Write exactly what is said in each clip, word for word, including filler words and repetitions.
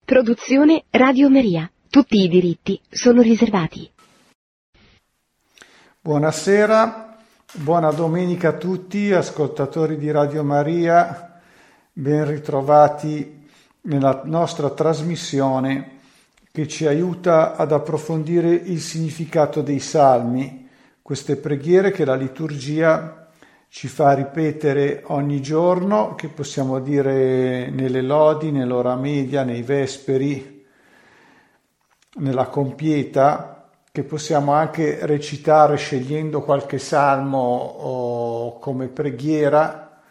Produzione Radio Maria. Tutti i diritti sono riservati. Buonasera, buona domenica a tutti, ascoltatori di Radio Maria, ben ritrovati nella nostra trasmissione che ci aiuta ad approfondire il significato dei salmi, queste preghiere che la liturgia ci fa ripetere ogni giorno, che possiamo dire nelle lodi, nell'ora media, nei vesperi, nella compieta, che possiamo anche recitare scegliendo qualche salmo o come preghiera.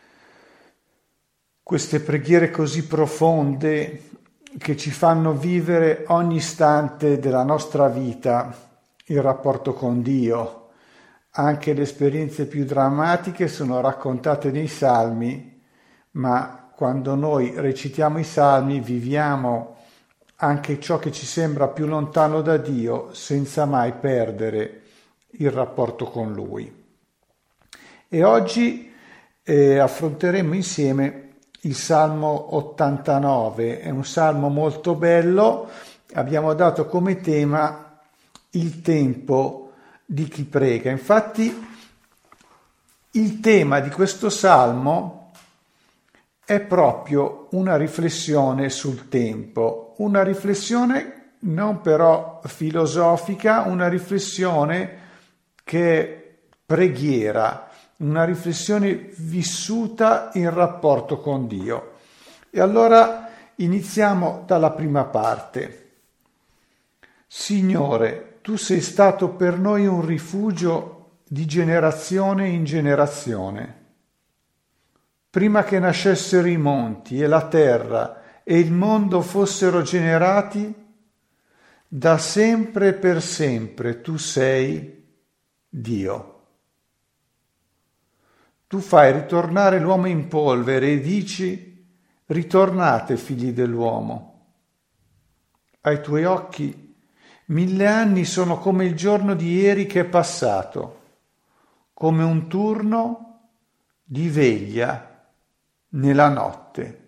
Queste preghiere così profonde che ci fanno vivere ogni istante della nostra vita il rapporto con Dio. Anche le esperienze più drammatiche sono raccontate nei salmi, ma quando noi recitiamo i salmi viviamo anche ciò che ci sembra più lontano da Dio senza mai perdere il rapporto con Lui. E oggi eh, affronteremo insieme il Salmo ottantanove, è un salmo molto bello, abbiamo dato come tema il tempo di chi prega. Infatti il tema di questo salmo è proprio una riflessione sul tempo, una riflessione non però filosofica, una riflessione che è preghiera, una riflessione vissuta in rapporto con Dio. E allora iniziamo dalla prima parte. Signore, tu sei stato per noi un rifugio di generazione in generazione. Prima che nascessero i monti e la terra e il mondo fossero generati, da sempre e per sempre tu sei Dio. Tu fai ritornare l'uomo in polvere e dici: ritornate, figli dell'uomo. Ai tuoi occhi mille anni sono come il giorno di ieri che è passato, come un turno di veglia nella notte.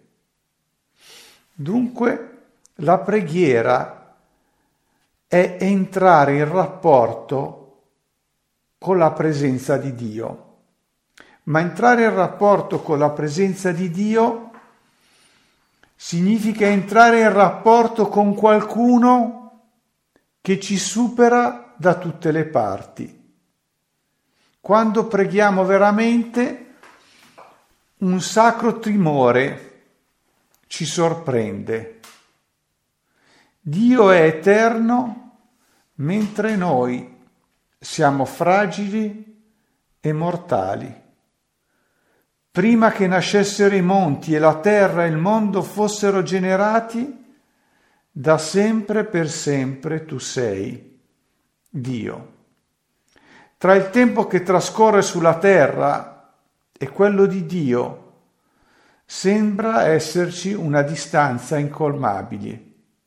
Dunque, la preghiera è entrare in rapporto con la presenza di Dio. Ma entrare in rapporto con la presenza di Dio significa entrare in rapporto con qualcuno che ci supera da tutte le parti. Quando preghiamo veramente, un sacro timore ci sorprende. Dio è eterno, mentre noi siamo fragili e mortali. Prima che nascessero i monti e la terra e il mondo fossero generati, da sempre per sempre tu sei Dio. Tra il tempo che trascorre sulla terra e quello di Dio sembra esserci una distanza incolmabile.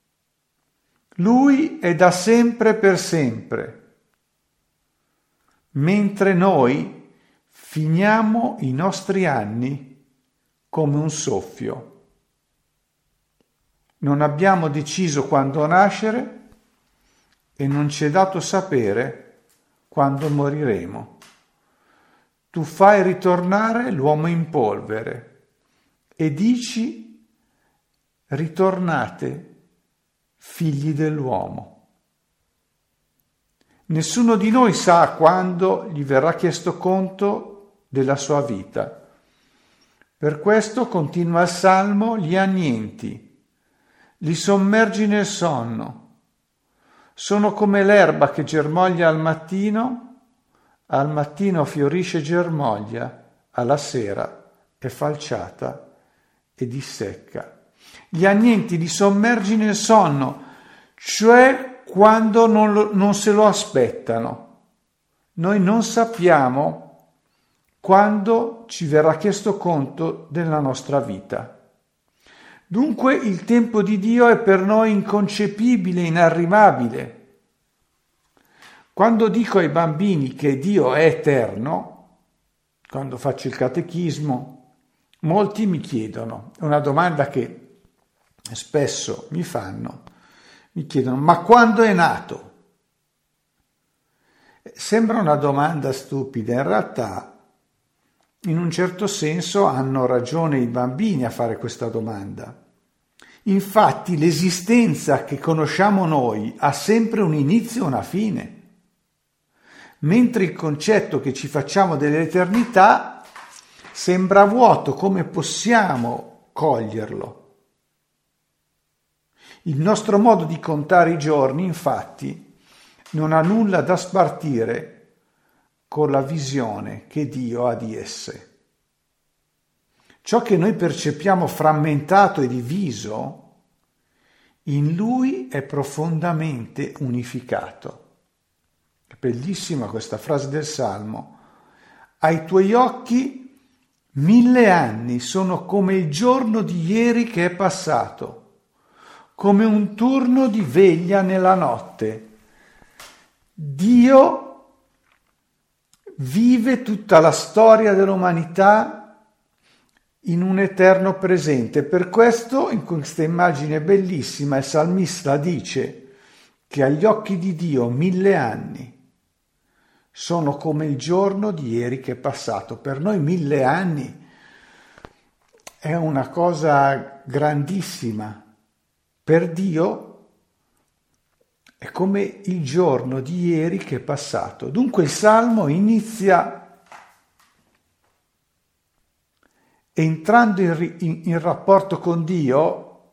Lui è da sempre per sempre, mentre noi finiamo i nostri anni come un soffio. Non abbiamo deciso quando nascere e non ci è dato sapere quando moriremo. Tu fai ritornare l'uomo in polvere e dici: ritornate, figli dell'uomo. Nessuno di noi sa quando gli verrà chiesto conto della sua vita. Per questo continua il Salmo: li annienti, li sommergi nel sonno. Sono come l'erba che germoglia al mattino, al mattino fiorisce e germoglia, alla sera è falciata e dissecca. Gli annienti li sommergi nel sonno, cioè quando non, lo, non se lo aspettano. Noi non sappiamo quando ci verrà chiesto conto della nostra vita. Dunque il tempo di Dio è per noi inconcepibile, inarrivabile. Quando dico ai bambini che Dio è eterno, quando faccio il catechismo, molti mi chiedono, è una domanda che spesso mi fanno, mi chiedono: ma quando è nato? Sembra una domanda stupida, in realtà in un certo senso hanno ragione i bambini a fare questa domanda. Infatti l'esistenza che conosciamo noi ha sempre un inizio e una fine, mentre il concetto che ci facciamo dell'eternità sembra vuoto. Come possiamo coglierlo? Il nostro modo di contare i giorni, infatti, non ha nulla da spartire con la visione che Dio ha di esse. Ciò che noi percepiamo frammentato e diviso, in Lui è profondamente unificato. È bellissima questa frase del Salmo. Ai tuoi occhi mille anni sono come il giorno di ieri che è passato, come un turno di veglia nella notte. Dio vive tutta la storia dell'umanità in un eterno presente. Per questo, in questa immagine bellissima, il salmista dice che agli occhi di Dio mille anni sono come il giorno di ieri che è passato. Per noi mille anni è una cosa grandissima. Per Dio è come il giorno di ieri che è passato. Dunque il Salmo inizia entrando in, in, in rapporto con Dio.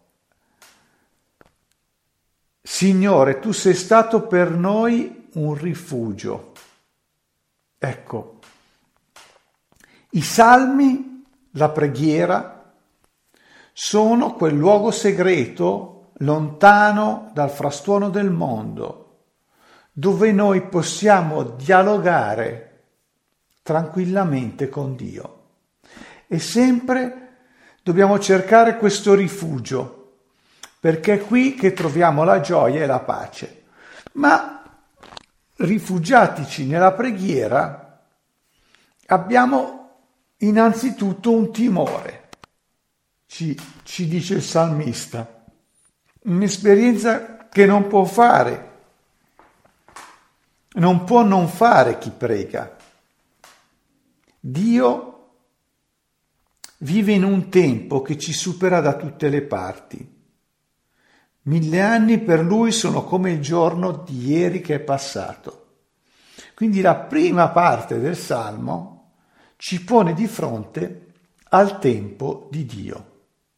Signore, tu sei stato per noi un rifugio. Ecco, i salmi, la preghiera, sono quel luogo segreto lontano dal frastuono del mondo, dove noi possiamo dialogare tranquillamente con Dio. E sempre dobbiamo cercare questo rifugio, perché è qui che troviamo la gioia e la pace. Ma rifugiatici nella preghiera abbiamo innanzitutto un timore, ci, ci dice il salmista. Un'esperienza che non può fare, non può non fare chi prega. Dio vive in un tempo che ci supera da tutte le parti. Mille anni per lui sono come il giorno di ieri che è passato. Quindi la prima parte del Salmo ci pone di fronte al tempo di Dio.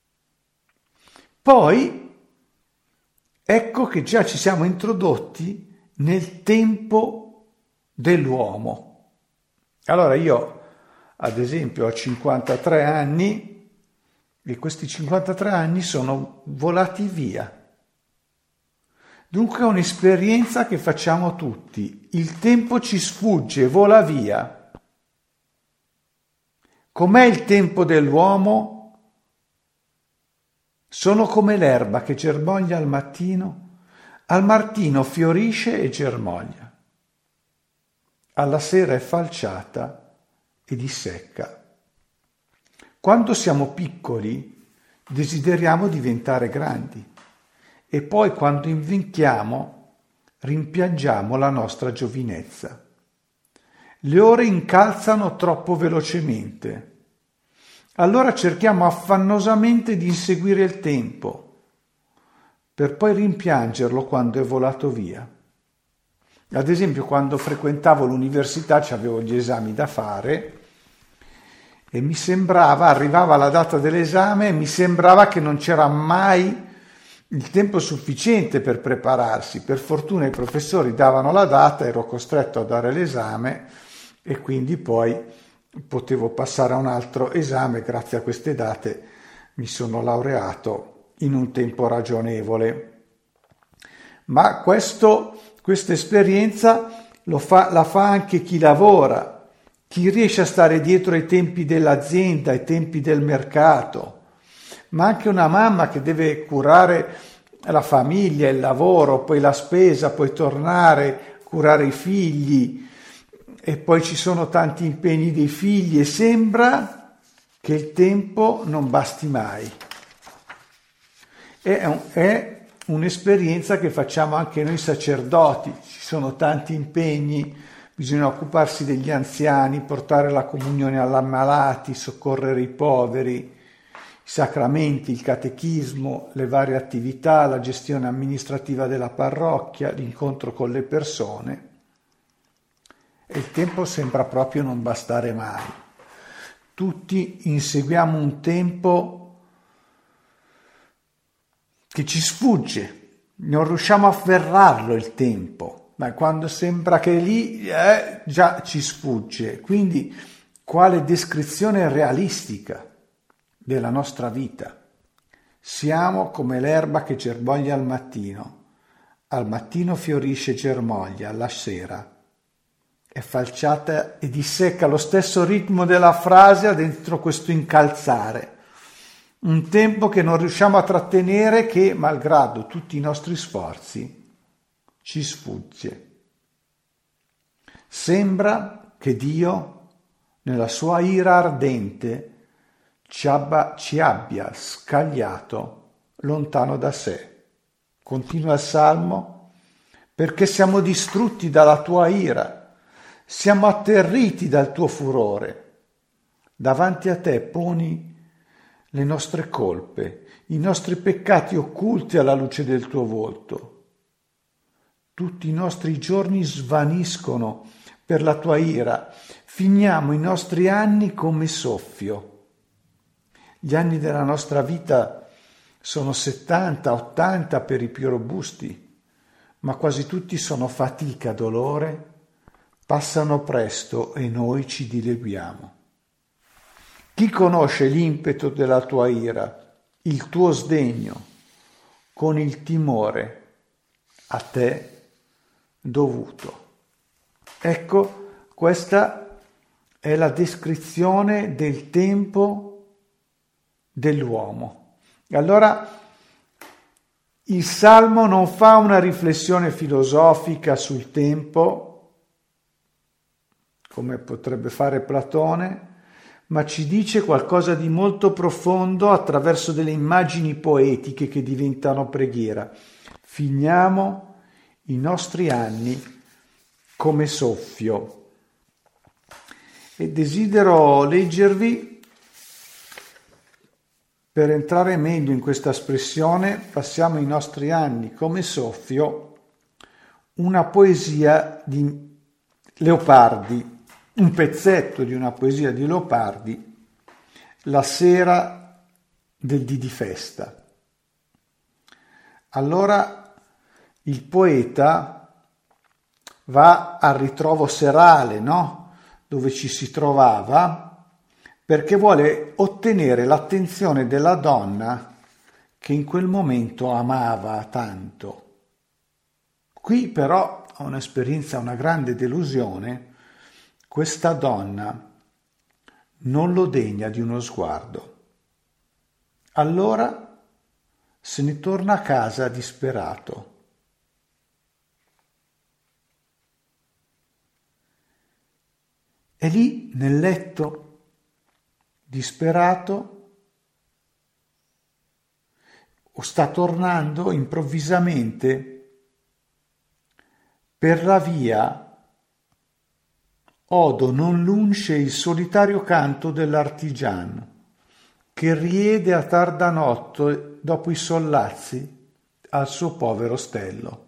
Poi ecco che già ci siamo introdotti nel tempo dell'uomo. Allora io, ad esempio, ho cinquantatré anni e questi cinquantatré anni sono volati via. Dunque è un'esperienza che facciamo tutti. Il tempo ci sfugge, vola via. Com'è il tempo dell'uomo? Sono come l'erba che germoglia al mattino, al mattino fiorisce e germoglia, alla sera è falciata e dissecca. Quando siamo piccoli desideriamo diventare grandi e poi quando invecchiamo rimpiangiamo la nostra giovinezza. Le ore incalzano troppo velocemente. Allora cerchiamo affannosamente di inseguire il tempo, per poi rimpiangerlo quando è volato via. Ad esempio, quando frequentavo l'università avevo gli esami da fare e mi sembrava, arrivava la data dell'esame e mi sembrava che non c'era mai il tempo sufficiente per prepararsi. Per fortuna i professori davano la data, ero costretto a dare l'esame e quindi poi potevo passare a un altro esame. Grazie a queste date mi sono laureato in un tempo ragionevole. Ma questo, questa esperienza lo fa, la fa anche chi lavora, chi riesce a stare dietro ai tempi dell'azienda, ai tempi del mercato, ma anche una mamma che deve curare la famiglia, il lavoro, poi la spesa, poi tornare, curare i figli. E poi ci sono tanti impegni dei figli e sembra che il tempo non basti mai. è, un, è un'esperienza che facciamo anche noi sacerdoti. Ci sono tanti impegni, bisogna occuparsi degli anziani, portare la comunione agli ammalati, soccorrere i poveri, i sacramenti, il catechismo, le varie attività, la gestione amministrativa della parrocchia, l'incontro con le persone. E il tempo sembra proprio non bastare mai. Tutti inseguiamo un tempo che ci sfugge, non riusciamo a afferrarlo il tempo, ma quando sembra che è lì eh, già ci sfugge. Quindi quale descrizione realistica della nostra vita? Siamo come l'erba che germoglia al mattino, al mattino fiorisce e germoglia, alla sera è falciata e dissecca. Lo stesso ritmo della frase ha dentro questo incalzare, un tempo che non riusciamo a trattenere, che malgrado tutti i nostri sforzi ci sfugge. Sembra che Dio, nella sua ira ardente, ci abbia, ci abbia scagliato lontano da sé. Continua il Salmo: perché siamo distrutti dalla tua ira, siamo atterriti dal tuo furore. Davanti a te poni le nostre colpe, i nostri peccati occulti alla luce del tuo volto. Tutti i nostri giorni svaniscono per la tua ira, finiamo i nostri anni come soffio. Gli anni della nostra vita sono settanta, ottanta per i più robusti, ma quasi tutti sono fatica, dolore, passano presto e noi ci dileguiamo. Chi conosce l'impeto della tua ira, il tuo sdegno, con il timore a te dovuto? Ecco, questa è la descrizione del tempo dell'uomo. Allora, il Salmo non fa una riflessione filosofica sul tempo, come potrebbe fare Platone, ma ci dice qualcosa di molto profondo attraverso delle immagini poetiche che diventano preghiera. Finiamo i nostri anni come soffio. E desidero leggervi, per entrare meglio in questa espressione, passiamo i nostri anni come soffio, una poesia di Leopardi, un pezzetto di una poesia di Leopardi, La sera del dì di festa. Allora il poeta va al ritrovo serale, no? Dove ci si trovava, perché vuole ottenere l'attenzione della donna che in quel momento amava tanto. Qui però ha un'esperienza, una grande delusione. Questa donna non lo degna di uno sguardo. Allora se ne torna a casa disperato. E lì nel letto, disperato, o sta tornando improvvisamente per la via, odo non lunce il solitario canto dell'artigiano che riede a tarda notte dopo i sollazzi al suo povero ostello.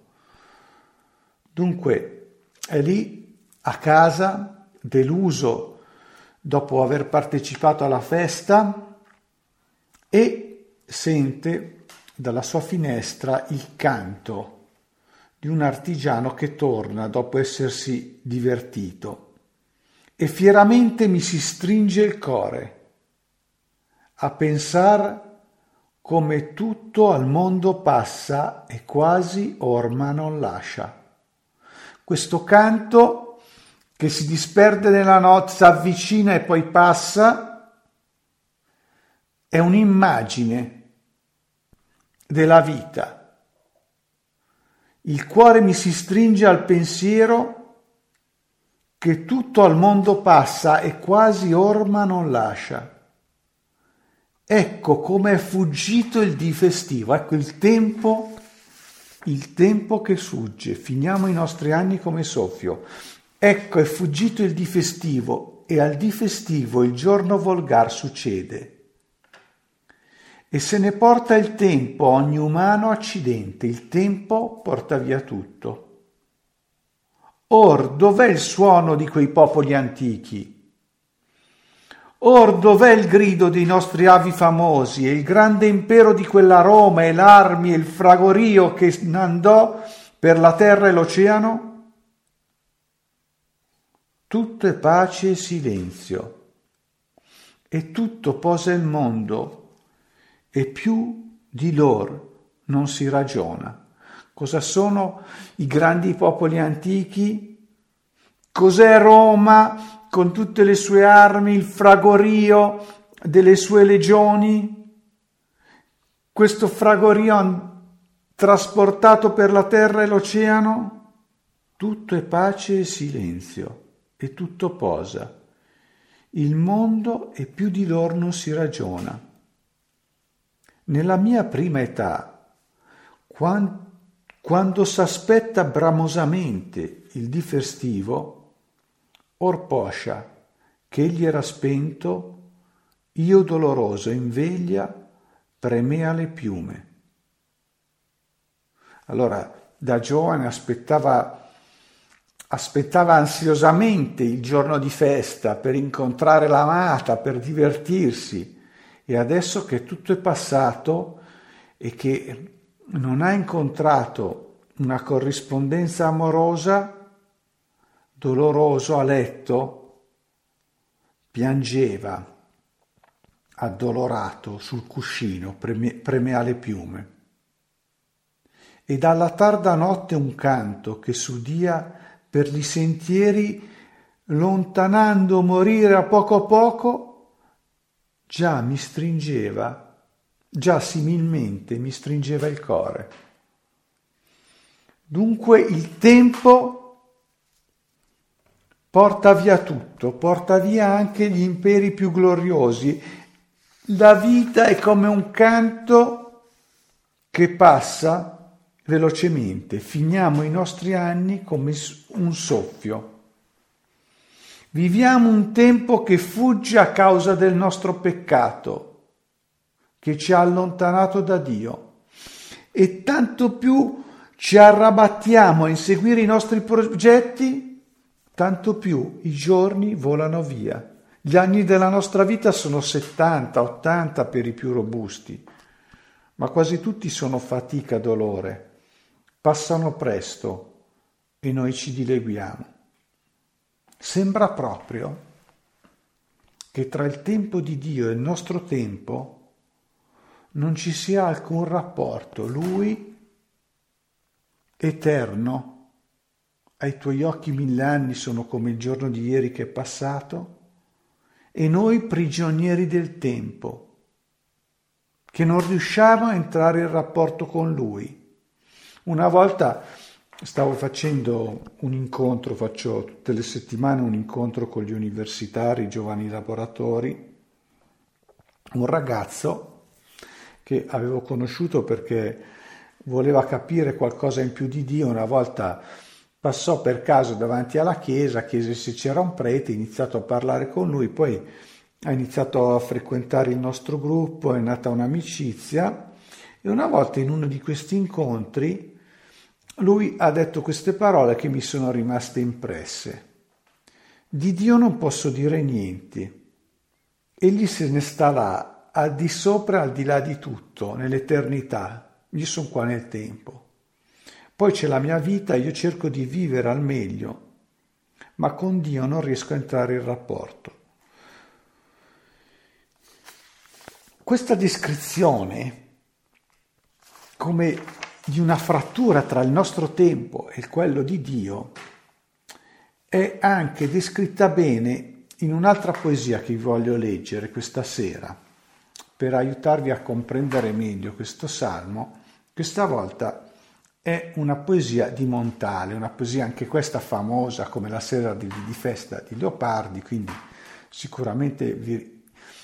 Dunque è lì a casa, deluso dopo aver partecipato alla festa, e sente dalla sua finestra il canto di un artigiano che torna dopo essersi divertito. E fieramente mi si stringe il core a pensar come tutto al mondo passa e quasi orma non lascia. Questo canto che si disperde nella notte, si avvicina e poi passa, è un'immagine della vita. Il cuore mi si stringe al pensiero che tutto al mondo passa e quasi orma non lascia. ecco come è fuggito il dì festivo, ecco il tempo, il tempo che fugge, finiamo i nostri anni come soffio. Ecco è fuggito il dì festivo e al dì festivo il giorno volgar succede. E se ne porta il tempo ogni umano accidente, il tempo porta via tutto. Or dov'è il suono di quei popoli antichi? Or dov'è il grido dei nostri avi famosi e il grande impero di quella Roma e l'armi e il fragorio che andò per la terra e l'oceano? Tutto è pace e silenzio, e tutto posa il mondo, e più di lor non si ragiona. Cosa sono i grandi popoli antichi? Cos'è Roma con tutte le sue armi, il fragorio delle sue legioni? Questo fragorio trasportato per la terra e l'oceano? Tutto è pace e silenzio, e tutto posa. Il mondo e più di lor non si ragiona. Nella mia prima età, quando, quando s'aspetta bramosamente il dì festivo, or poscia che egli era spento, io doloroso in veglia premea le piume. Allora, da giovane aspettava, aspettava ansiosamente il giorno di festa per incontrare l'amata, per divertirsi. E adesso che tutto è passato e che non ha incontrato una corrispondenza amorosa, doloroso a letto, piangeva, addolorato sul cuscino, preme, premea le piume. E dalla tarda notte un canto che s'udia per gli sentieri, lontanando morire a poco a poco, già mi stringeva, già similmente mi stringeva il cuore. Dunque il tempo porta via tutto, porta via anche gli imperi più gloriosi. La vita è come un canto che passa velocemente, finiamo i nostri anni come un soffio. Viviamo un tempo che fugge a causa del nostro peccato, che ci ha allontanato da Dio, e tanto più ci arrabattiamo a inseguire i nostri progetti, tanto più i giorni volano via. Gli anni della nostra vita sono settanta, ottanta per i più robusti, ma quasi tutti sono fatica, dolore, passano presto e noi ci dileguiamo. Sembra proprio che tra il tempo di Dio e il nostro tempo non ci sia alcun rapporto. Lui, eterno, ai tuoi occhi mille anni sono come il giorno di ieri che è passato, e noi prigionieri del tempo, che non riusciamo a entrare in rapporto con Lui. Una volta stavo facendo un incontro, faccio tutte le settimane un incontro con gli universitari, giovani laboratori, un ragazzo che avevo conosciuto perché voleva capire qualcosa in più di Dio. Una volta passò per caso davanti alla chiesa, chiese se c'era un prete, ha iniziato a parlare con lui, poi ha iniziato a frequentare il nostro gruppo, è nata un'amicizia, e una volta in uno di questi incontri lui ha detto queste parole che mi sono rimaste impresse. Di Dio non posso dire niente. Egli se ne sta là, al di sopra, al di là di tutto, nell'eternità. Io sono qua nel tempo. Poi c'è la mia vita, io cerco di vivere al meglio, ma con Dio non riesco a entrare in rapporto. Questa descrizione, come di una frattura tra il nostro tempo e quello di Dio, è anche descritta bene in un'altra poesia che vi voglio leggere questa sera per aiutarvi a comprendere meglio questo salmo. Questa volta è una poesia di Montale, una poesia anche questa famosa come La sera di, di festa di Leopardi, quindi sicuramente vi,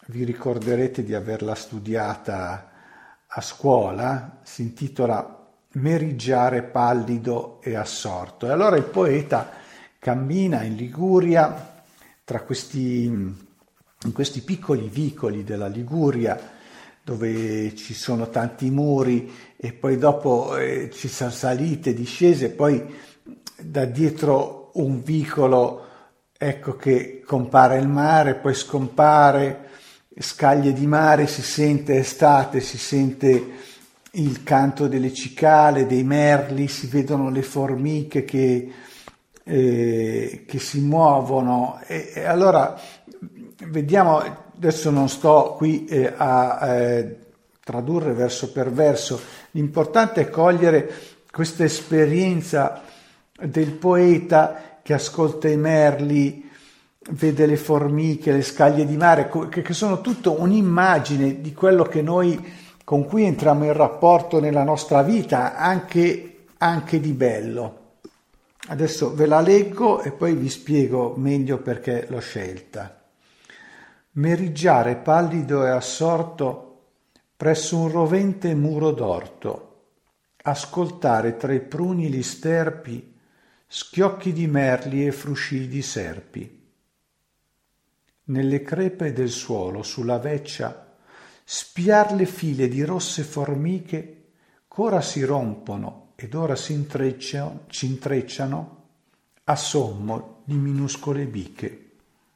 vi ricorderete di averla studiata a scuola, si intitola Meriggiare pallido e assorto. E allora il poeta cammina in Liguria tra questi, in questi piccoli vicoli della Liguria, dove ci sono tanti muri e poi dopo eh, ci sono salite, discese, poi da dietro un vicolo ecco che compare il mare, poi scompare, scaglie di mare, si sente estate, si sente il canto delle cicale, dei merli, si vedono le formiche che, eh, che si muovono e, e allora vediamo, adesso non sto qui eh, a eh, tradurre verso per verso, l'importante è cogliere questa esperienza del poeta che ascolta i merli, vede le formiche, le scaglie di mare, che sono tutto un'immagine di quello che noi con cui entriamo in rapporto nella nostra vita, anche, anche di bello. Adesso ve la leggo e poi vi spiego meglio perché l'ho scelta. Meriggiare pallido e assorto presso un rovente muro d'orto, ascoltare tra i pruni gli sterpi, schiocchi di merli e frusci di serpi. Nelle crepe del suolo, sulla veccia, spiar le file di rosse formiche ch'ora si rompono ed ora si intrecciano, si intrecciano a sommo di minuscole biche.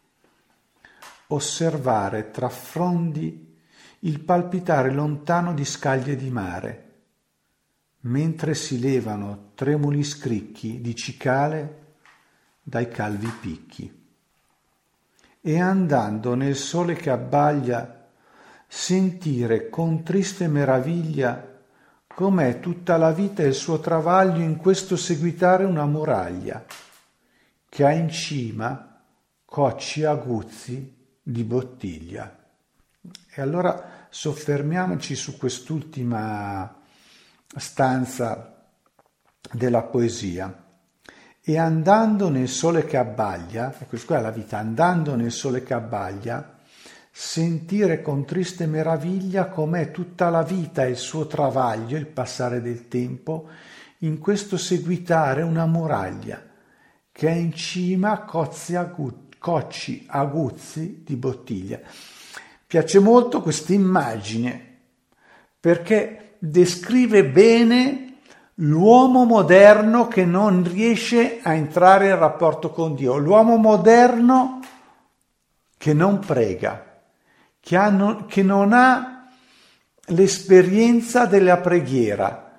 Osservare tra frondi il palpitare lontano di scaglie di mare, mentre si levano tremuli scricchi di cicale dai calvi picchi. E andando nel sole che abbaglia, sentire con triste meraviglia com'è tutta la vita e il suo travaglio in questo seguitare una muraglia, che ha in cima cocci aguzzi di bottiglia. E allora soffermiamoci su quest'ultima stanza della poesia. E andando nel sole che abbaglia, e questa è la vita, andando nel sole che abbaglia, sentire con triste meraviglia com'è tutta la vita e il suo travaglio, il passare del tempo, in questo seguitare una muraglia, che è in cima cozzi agu- cocci aguzzi di bottiglia. Piace molto questa immagine, perché descrive bene l'uomo moderno che non riesce a entrare in rapporto con Dio, l'uomo moderno che non prega, che, hanno, che non ha l'esperienza della preghiera.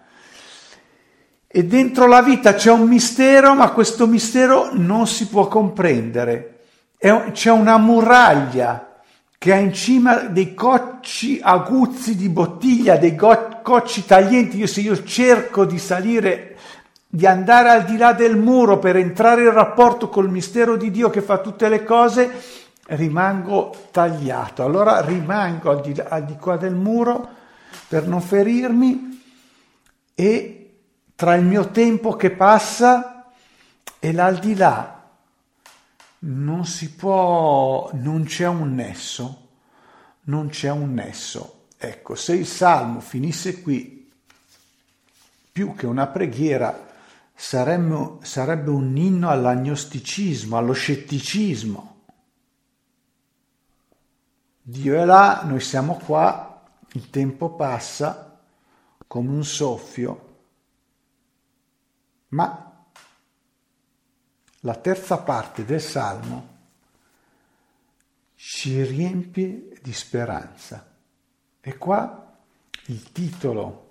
E dentro la vita c'è un mistero, ma questo mistero non si può comprendere. È, c'è una muraglia che ha in cima dei cocci aguzzi di bottiglia, dei go- cocci taglienti. Io se io cerco di salire, di andare al di là del muro per entrare in rapporto col mistero di Dio che fa tutte le cose, rimango tagliato. Allora rimango al di, al di qua del muro per non ferirmi, e tra il mio tempo che passa e l'aldilà non si può, non c'è un nesso, non c'è un nesso. Ecco, se il Salmo finisse qui, più che una preghiera, sarebbe, sarebbe un inno all'agnosticismo, allo scetticismo. Dio è là, noi siamo qua, il tempo passa come un soffio, ma la terza parte del Salmo ci riempie di speranza. E qua il titolo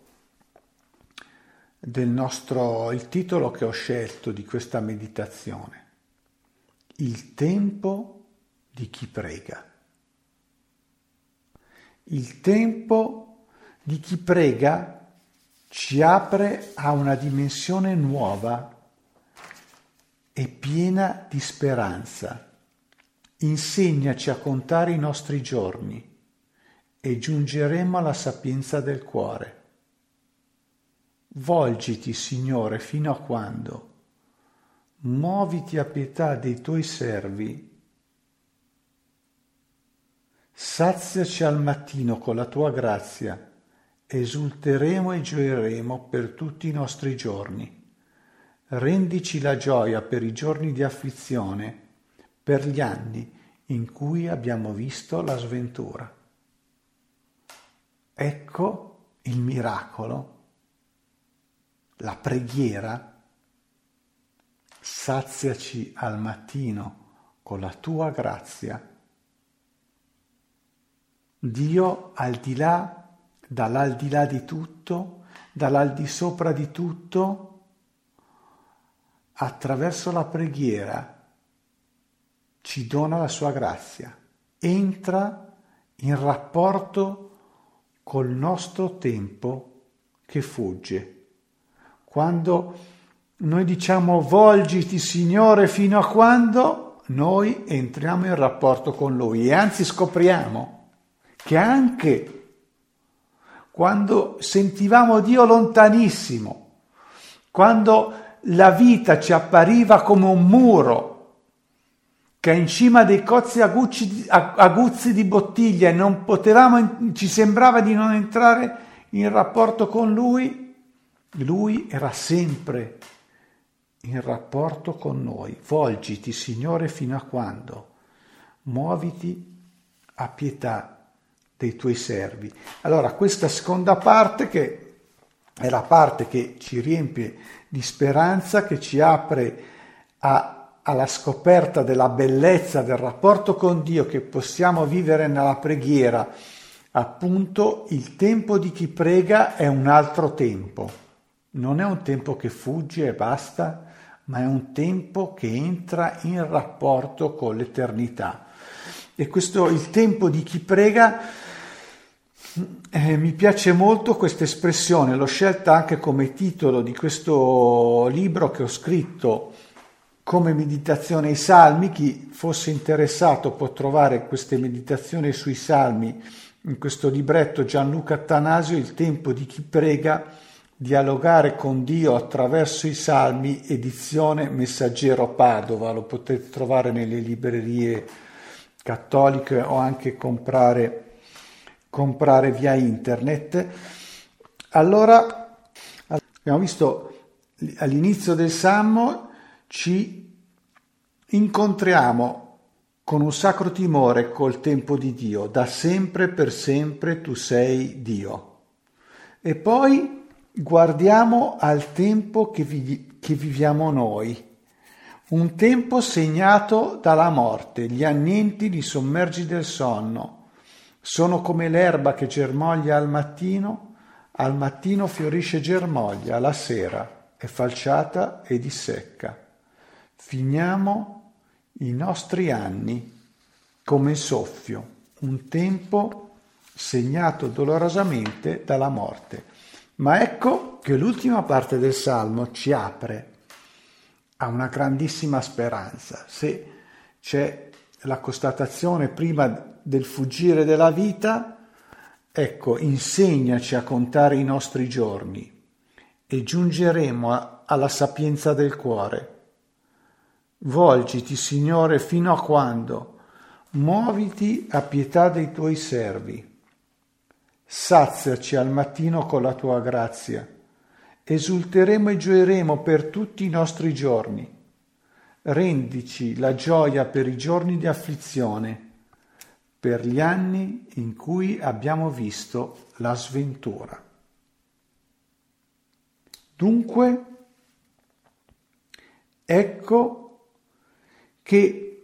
del nostro, il titolo che ho scelto di questa meditazione: il tempo di chi prega. Il tempo di chi prega ci apre a una dimensione nuova e piena di speranza. Insegnaci a contare i nostri giorni e giungeremo alla sapienza del cuore. Volgiti, Signore, fino a quando? Muoviti a pietà dei tuoi servi. Saziaci al mattino con la tua grazia, esulteremo e gioiremo per tutti i nostri giorni. Rendici la gioia per i giorni di afflizione, per gli anni in cui abbiamo visto la sventura. Ecco il miracolo, la preghiera. Saziaci al mattino con la tua grazia. Dio al di là, dall'aldilà di tutto, dall'aldisopra di tutto, attraverso la preghiera ci dona la sua grazia, entra in rapporto col nostro tempo che fugge. Quando noi diciamo volgiti Signore fino a quando, noi entriamo in rapporto con Lui e anzi scopriamo che anche quando sentivamo Dio lontanissimo, quando la vita ci appariva come un muro che è in cima dei cozzi aguzzi, aguzzi di bottiglia e non potevamo, ci sembrava di non entrare in rapporto con Lui, Lui era sempre in rapporto con noi. Volgiti, Signore, fino a quando? Muoviti a pietà dei tuoi servi. Allora, questa seconda parte, che è la parte che ci riempie di speranza, che ci apre a, alla scoperta della bellezza del rapporto con Dio che possiamo vivere nella preghiera. Appunto, il tempo di chi prega è un altro tempo. Non è un tempo che fugge e basta, ma è un tempo che entra in rapporto con l'eternità. E questo, il tempo di chi prega, eh, mi piace molto questa espressione, l'ho scelta anche come titolo di questo libro che ho scritto come meditazione ai Salmi. Chi fosse interessato può trovare queste meditazioni sui Salmi in questo libretto Gianluca Attanasio, Il tempo di chi prega, dialogare con Dio attraverso i Salmi, edizione Messaggero Padova. Lo potete trovare nelle librerie cattoliche o anche comprare, comprare via internet. Allora, abbiamo visto all'inizio del Salmo, ci incontriamo con un sacro timore col tempo di Dio. Da sempre per sempre tu sei Dio. E poi guardiamo al tempo che, vi, che viviamo noi, un tempo segnato dalla morte. Gli annienti li sommergi del sonno, sono come l'erba che germoglia al mattino, al mattino fiorisce e germoglia, alla sera è falciata e dissecca. Finiamo i nostri anni come il soffio, un tempo segnato dolorosamente dalla morte. Ma ecco che l'ultima parte del Salmo ci apre a una grandissima speranza. Se c'è la constatazione prima del fuggire della vita, ecco, insegnaci a contare i nostri giorni e giungeremo a, alla sapienza del cuore. Volgiti, Signore, fino a quando? Muoviti a pietà dei tuoi servi. Saziaci al mattino con la tua grazia, esulteremo e gioiremo per tutti i nostri giorni. Rendici la gioia per i giorni di afflizione, per gli anni in cui abbiamo visto la sventura. Dunque, ecco che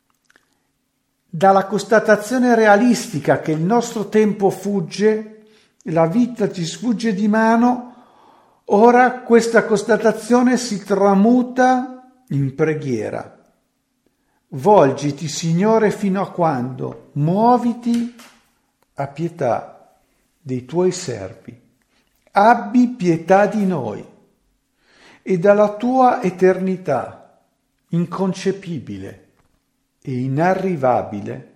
dalla constatazione realistica che il nostro tempo fugge, la vita ci sfugge di mano, ora questa constatazione si tramuta in preghiera. Volgiti, Signore, fino a quando? Muoviti a pietà dei tuoi servi. Abbi pietà di noi e dalla tua eternità inconcepibile e inarrivabile,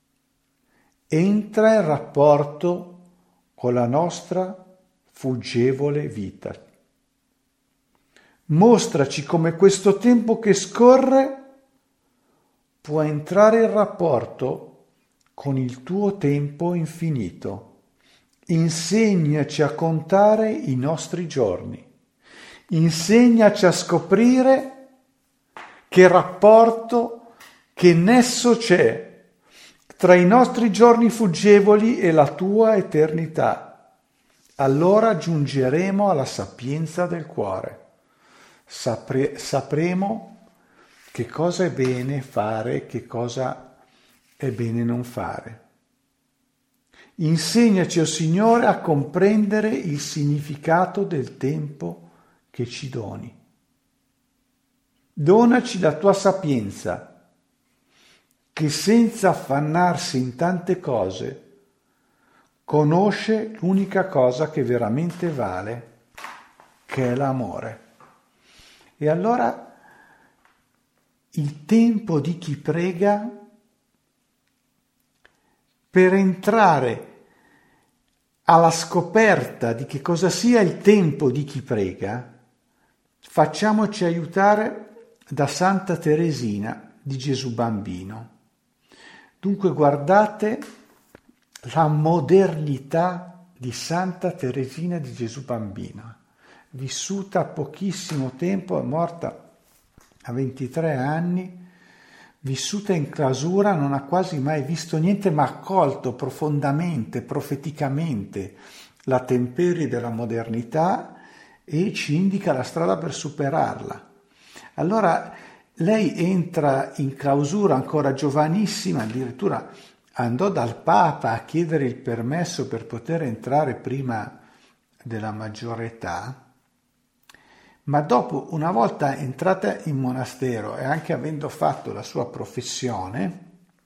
entra in rapporto con la nostra fuggevole vita. Mostraci come questo tempo che scorre può entrare in rapporto con il tuo tempo infinito. Insegnaci a contare i nostri giorni. Insegnaci a scoprire che rapporto, che nesso c'è tra i nostri giorni fuggevoli e la tua eternità. Allora giungeremo alla sapienza del cuore. Sapre- sapremo che cosa è bene fare, che cosa è bene non fare. Insegnaci, o Signore, a comprendere il significato del tempo che ci doni. Donaci la tua sapienza, che senza affannarsi in tante cose, conosce l'unica cosa che veramente vale, che è l'amore. E allora il tempo di chi prega, per entrare alla scoperta di che cosa sia il tempo di chi prega, facciamoci aiutare da Santa Teresina di Gesù Bambino. Dunque guardate la modernità di Santa Teresina di Gesù Bambino, vissuta pochissimo tempo, è morta a ventitré anni, vissuta in clausura, non ha quasi mai visto niente, ma ha colto profondamente, profeticamente la temperie della modernità e ci indica la strada per superarla. Allora lei entra in clausura ancora giovanissima, addirittura andò dal Papa a chiedere il permesso per poter entrare prima della maggiore età, ma dopo, una volta entrata in monastero e anche avendo fatto la sua professione,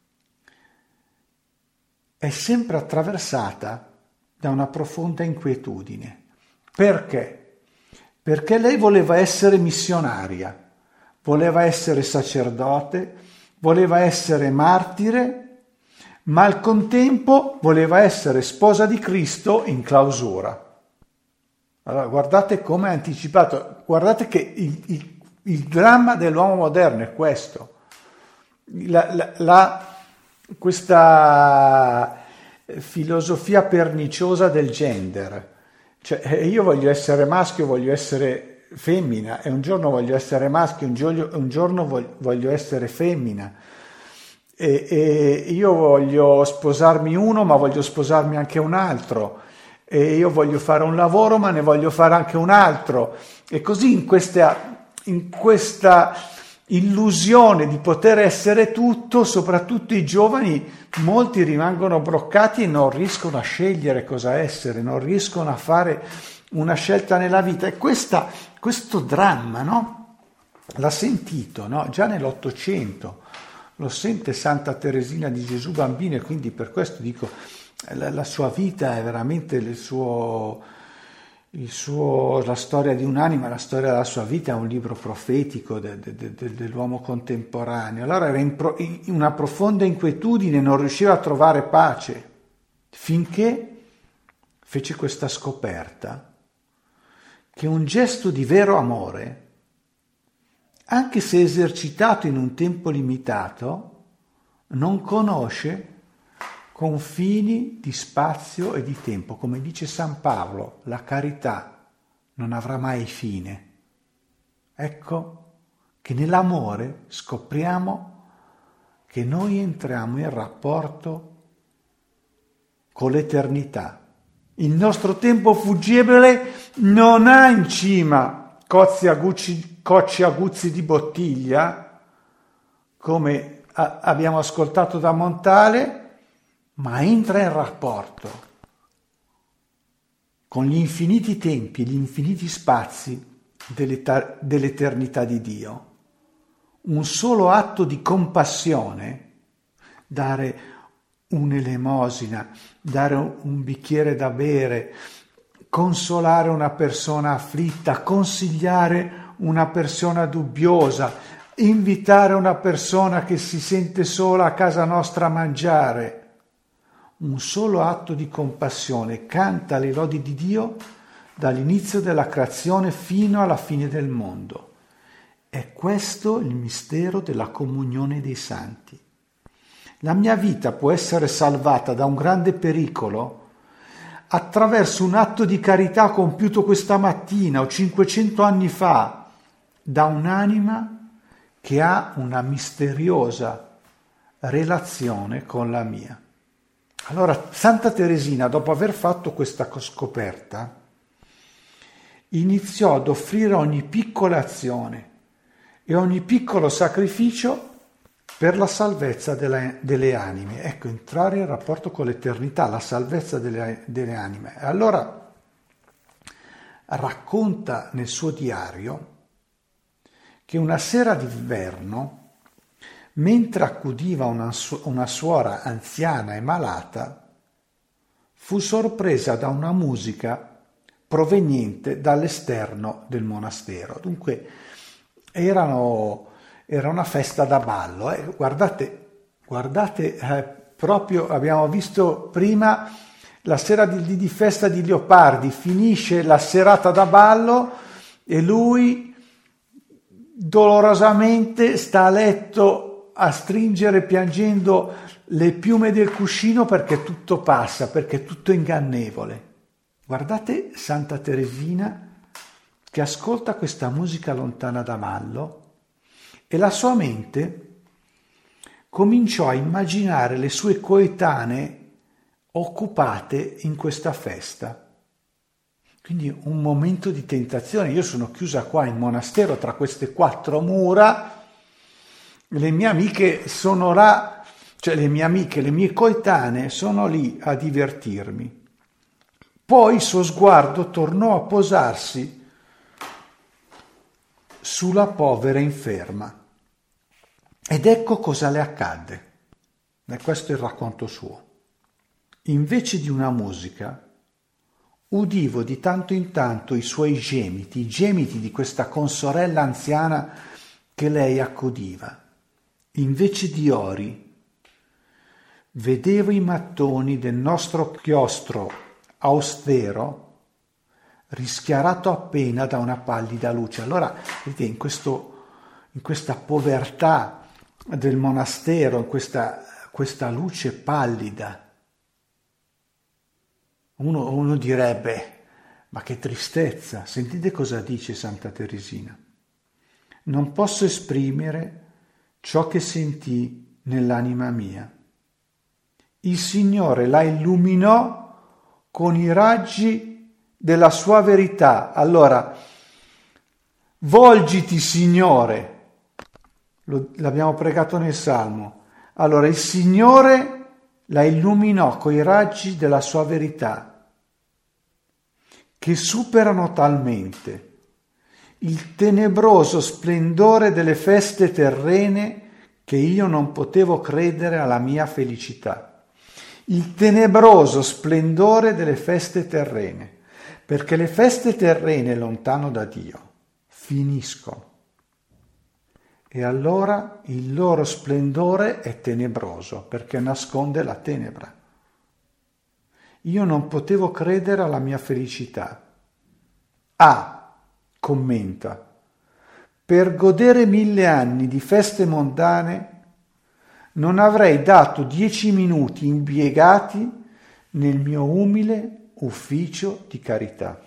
è sempre attraversata da una profonda inquietudine. Perché? Perché lei voleva essere missionaria, voleva essere sacerdote, voleva essere martire, ma al contempo voleva essere sposa di Cristo in clausura. Allora, guardate come è anticipato, guardate che il, il, il dramma dell'uomo moderno è questo. La, la, la, questa filosofia perniciosa del gender. Cioè, io voglio essere maschio, voglio essere femmina, e un giorno voglio essere maschio, un giorno, un giorno voglio essere femmina. E, e io voglio sposarmi uno, ma voglio sposarmi anche un altro. E io voglio fare un lavoro, ma ne voglio fare anche un altro. E così in questa, in questa illusione di poter essere tutto, soprattutto i giovani, molti rimangono bloccati e non riescono a scegliere cosa essere, non riescono a fare una scelta nella vita. E questa, questo dramma, no? L'ha sentito, no? Già nell'Ottocento, lo sente Santa Teresina di Gesù Bambino, e quindi per questo dico, la, la sua vita è veramente il suo, il suo, la storia di un'anima, la storia della sua vita è un libro profetico de, de, de, de, dell'uomo contemporaneo. Allora era in, pro, in una profonda inquietudine, non riusciva a trovare pace, finché fece questa scoperta che un gesto di vero amore, anche se esercitato in un tempo limitato, non conosce confini di spazio e di tempo. Come dice San Paolo, la carità non avrà mai fine. Ecco che nell'amore scopriamo che noi entriamo in rapporto con l'eternità. Il nostro tempo fuggibile non ha in cima cozzi aguzzi, cocci aguzzi di bottiglia, come a, abbiamo ascoltato da Montale, ma entra in rapporto con gli infiniti tempi e gli infiniti spazi dell'eta, dell'eternità di Dio. Un solo atto di compassione, dare un'elemosina, dare un bicchiere da bere, consolare una persona afflitta, consigliare una persona dubbiosa, invitare una persona che si sente sola a casa nostra a mangiare. Un solo atto di compassione canta le lodi di Dio dall'inizio della creazione fino alla fine del mondo. È questo il mistero della comunione dei santi. La mia vita può essere salvata da un grande pericolo attraverso un atto di carità compiuto questa mattina o cinquecento anni fa da un'anima che ha una misteriosa relazione con la mia. Allora Santa Teresina, dopo aver fatto questa scoperta, iniziò ad offrire ogni piccola azione e ogni piccolo sacrificio per la salvezza delle, delle anime. Ecco, entrare in rapporto con l'eternità, la salvezza delle, delle anime. E allora racconta nel suo diario che una sera d'inverno, mentre accudiva una, una suora anziana e malata, fu sorpresa da una musica proveniente dall'esterno del monastero. Dunque erano... Era una festa da ballo, eh. guardate, guardate eh, proprio abbiamo visto prima la sera di, di festa di Leopardi, finisce la serata da ballo e lui dolorosamente sta a letto a stringere piangendo le piume del cuscino perché tutto passa, perché tutto è ingannevole. Guardate Santa Teresina che ascolta questa musica lontana da ballo e la sua mente cominciò a immaginare le sue coetanee occupate in questa festa. Quindi un momento di tentazione. Io sono chiusa qua in monastero tra queste quattro mura, le mie amiche sono là, cioè le mie amiche, le mie coetanee sono lì a divertirmi. Poi il suo sguardo tornò a posarsi sulla povera inferma. Ed ecco cosa le accadde. E questo è il racconto suo. Invece di una musica, udivo di tanto in tanto i suoi gemiti, i gemiti di questa consorella anziana che lei accudiva. Invece di ori, vedevo i mattoni del nostro chiostro austero rischiarato appena da una pallida luce. Allora, vedete, in, questo, in questa povertà del monastero, in questa, questa luce pallida, uno, uno direbbe, ma che tristezza. Sentite cosa dice Santa Teresina. Non posso esprimere ciò che sentii nell'anima mia. Il Signore la illuminò con i raggi della sua verità. Allora, volgiti Signore, Lo, l'abbiamo pregato nel Salmo. Allora il Signore la illuminò coi raggi della sua verità, che superano talmente il tenebroso splendore delle feste terrene che io non potevo credere alla mia felicità. Il tenebroso splendore delle feste terrene. Perché le feste terrene lontano da Dio finiscono e allora il loro splendore è tenebroso perché nasconde la tenebra. Io non potevo credere alla mia felicità. Ah, commenta, per godere mille anni di feste mondane non avrei dato dieci minuti impiegati nel mio umile ufficio di carità.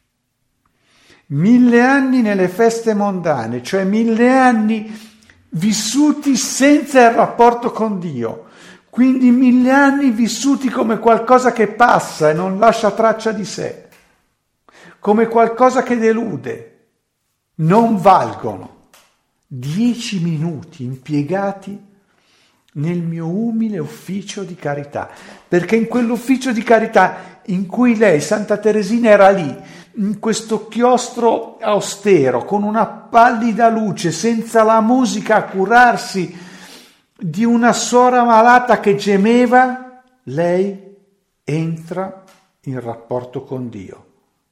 Mille anni nelle feste mondane, cioè mille anni vissuti senza il rapporto con Dio, quindi mille anni vissuti come qualcosa che passa e non lascia traccia di sé, come qualcosa che delude, non valgono dieci minuti impiegati nel mio umile ufficio di carità, perché in quell'ufficio di carità in cui lei, Santa Teresina, era lì, in questo chiostro austero, con una pallida luce, senza la musica a curarsi di una suora malata che gemeva, lei entra in rapporto con Dio,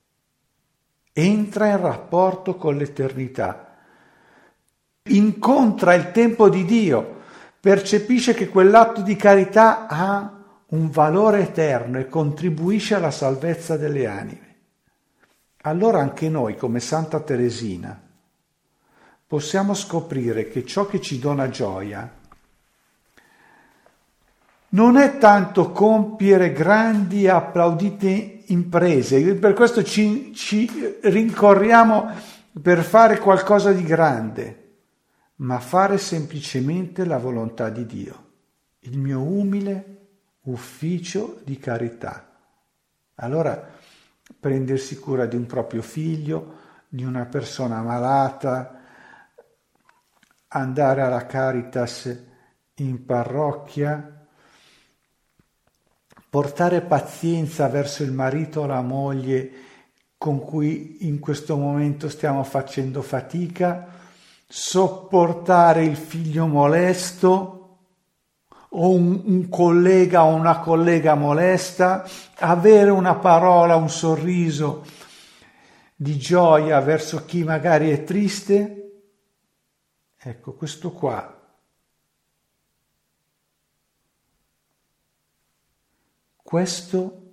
entra in rapporto con l'eternità, incontra il tempo di Dio, percepisce che quell'atto di carità ha un valore eterno e contribuisce alla salvezza delle anime. Allora anche noi, come Santa Teresina, possiamo scoprire che ciò che ci dona gioia non è tanto compiere grandi e applaudite imprese, per questo ci, ci rincorriamo per fare qualcosa di grande, ma fare semplicemente la volontà di Dio, il mio umile ufficio di carità. Allora, prendersi cura di un proprio figlio, di una persona malata, andare alla Caritas in parrocchia, portare pazienza verso il marito o la moglie con cui in questo momento stiamo facendo fatica, sopportare il figlio molesto o un, un collega o una collega molesta, avere una parola, un sorriso di gioia verso chi magari è triste. Ecco, questo qua Questo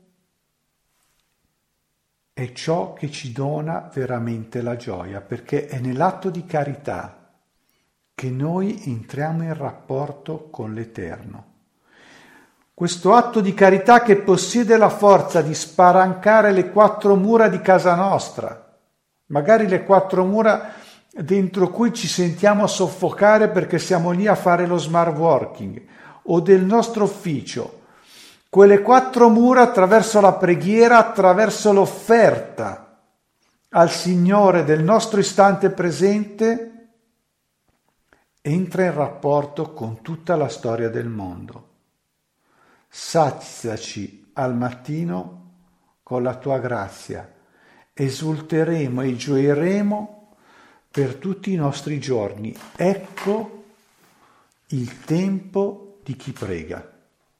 è ciò che ci dona veramente la gioia, perché è nell'atto di carità che noi entriamo in rapporto con l'Eterno. Questo atto di carità che possiede la forza di spalancare le quattro mura di casa nostra, magari le quattro mura dentro cui ci sentiamo soffocare perché siamo lì a fare lo smart working, o del nostro ufficio. Quelle quattro mura attraverso la preghiera, attraverso l'offerta al Signore del nostro istante presente, entra in rapporto con tutta la storia del mondo. Saziaci al mattino con la tua grazia, esulteremo e gioiremo per tutti i nostri giorni. Ecco il tempo di chi prega.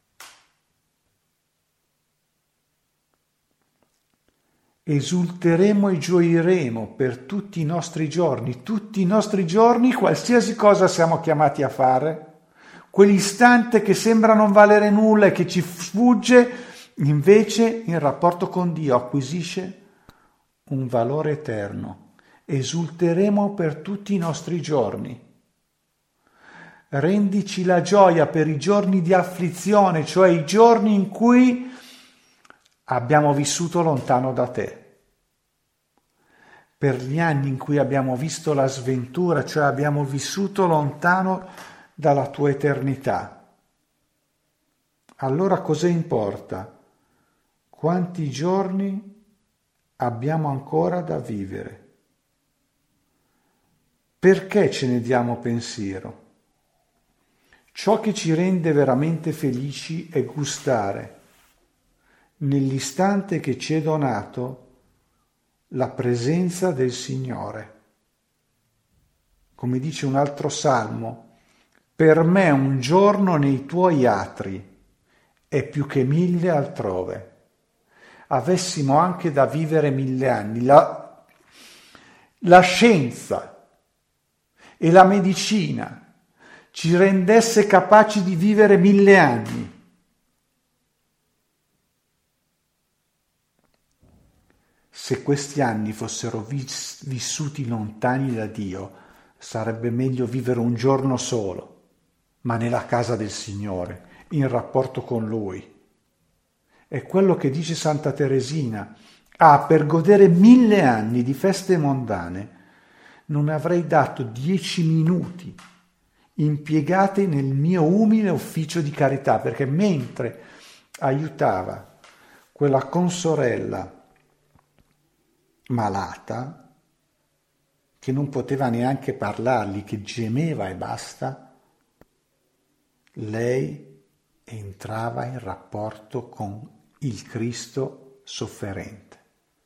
Esulteremo e gioiremo per tutti i nostri giorni, tutti i nostri giorni, qualsiasi cosa siamo chiamati a fare, quell'istante che sembra non valere nulla e che ci sfugge, invece in rapporto con Dio acquisisce un valore eterno. Esulteremo per tutti i nostri giorni. Rendici la gioia per i giorni di afflizione, cioè i giorni in cui abbiamo vissuto lontano da te, per gli anni in cui abbiamo visto la sventura, cioè abbiamo vissuto lontano dalla tua eternità. Allora cosa importa? Quanti giorni abbiamo ancora da vivere? Perché ce ne diamo pensiero? Ciò che ci rende veramente felici è gustare nell'istante che ci è donato la presenza del Signore. Come dice un altro salmo, per me un giorno nei tuoi atri è più che mille altrove. Avessimo anche da vivere mille anni. La, la scienza e la medicina ci rendesse capaci di vivere mille anni. Se questi anni fossero vis- vissuti lontani da Dio, sarebbe meglio vivere un giorno solo, ma nella casa del Signore, in rapporto con Lui. È quello che dice Santa Teresina. Ah, per godere mille anni di feste mondane, non avrei dato dieci minuti impiegati nel mio umile ufficio di carità, perché mentre aiutava quella consorella malata, che non poteva neanche parlargli, che gemeva e basta, lei entrava in rapporto con il Cristo sofferente.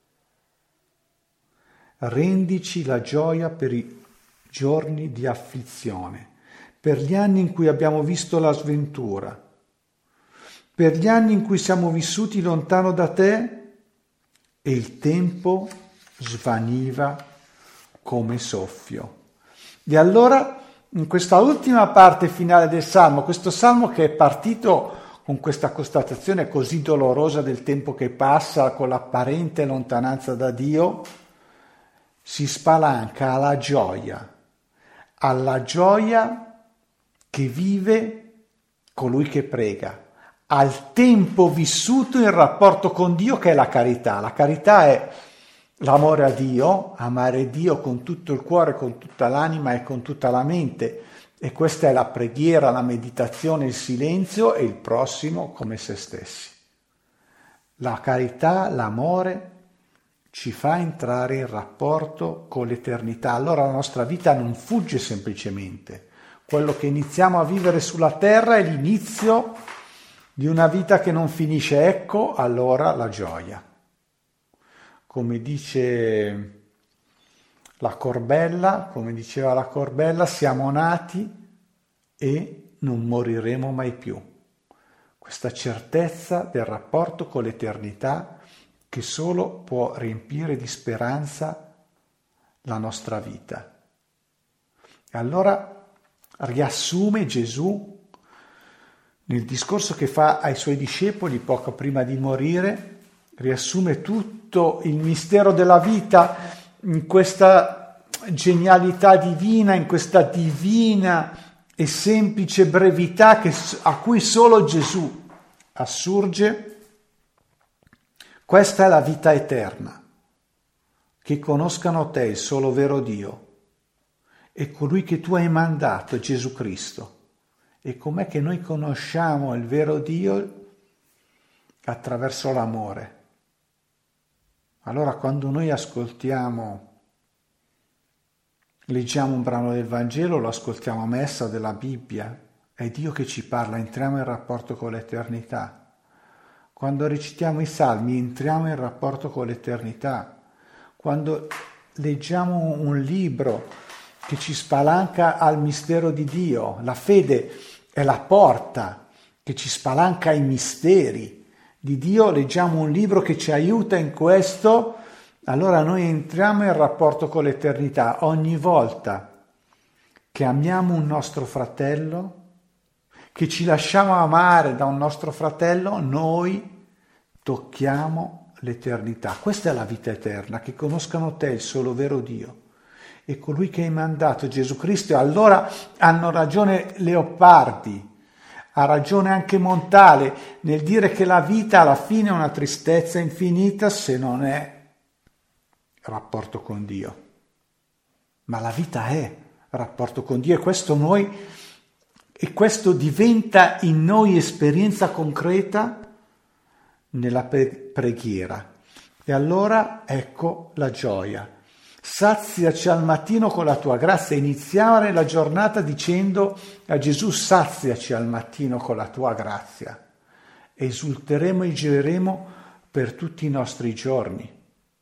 Rendici la gioia per i giorni di afflizione, per gli anni in cui abbiamo visto la sventura, per gli anni in cui siamo vissuti lontano da te e il tempo svaniva come soffio. E allora, in questa ultima parte finale del Salmo, questo Salmo che è partito con questa constatazione così dolorosa del tempo che passa, con l'apparente lontananza da Dio, si spalanca alla gioia, alla gioia che vive colui che prega, al tempo vissuto in rapporto con Dio, che è la carità. La carità è l'amore a Dio, amare Dio con tutto il cuore, con tutta l'anima e con tutta la mente. E questa è la preghiera, la meditazione, il silenzio e il prossimo come se stessi. La carità, l'amore ci fa entrare in rapporto con l'eternità. Allora la nostra vita non fugge semplicemente. Quello che iniziamo a vivere sulla terra è l'inizio di una vita che non finisce. Ecco allora la gioia. Come dice la Corbella, come diceva la Corbella, siamo nati e non moriremo mai più. Questa certezza del rapporto con l'eternità che solo può riempire di speranza la nostra vita. E allora riassume Gesù nel discorso che fa ai suoi discepoli poco prima di morire, riassume tutto il mistero della vita in questa genialità divina, in questa divina e semplice brevità che, a cui solo Gesù assurge. Questa è la vita eterna, che conoscano te, il solo vero Dio, e colui che tu hai mandato, Gesù Cristo. E com'è che noi conosciamo il vero Dio? Attraverso l'amore. Allora quando noi ascoltiamo, leggiamo un brano del Vangelo, lo ascoltiamo a messa della Bibbia, è Dio che ci parla, entriamo in rapporto con l'eternità. Quando recitiamo i salmi entriamo in rapporto con l'eternità. Quando leggiamo un libro che ci spalanca al mistero di Dio, la fede è la porta che ci spalanca ai misteri di Dio, leggiamo un libro che ci aiuta in questo, allora noi entriamo in rapporto con l'eternità. Ogni volta che amiamo un nostro fratello, che ci lasciamo amare da un nostro fratello, noi tocchiamo l'eternità. Questa è la vita eterna, che conoscano te, il solo vero Dio, e colui che hai mandato, Gesù Cristo. Allora hanno ragione Leopardi, ha ragione anche Montale nel dire che la vita alla fine è una tristezza infinita se non è rapporto con Dio. Ma la vita è rapporto con Dio, e questo noi e questo diventa in noi esperienza concreta nella preghiera. E allora ecco la gioia. Saziaci al mattino con la tua grazia. Iniziare la giornata dicendo a Gesù: saziaci al mattino con la tua grazia. Esulteremo e gioiremo per tutti i nostri giorni.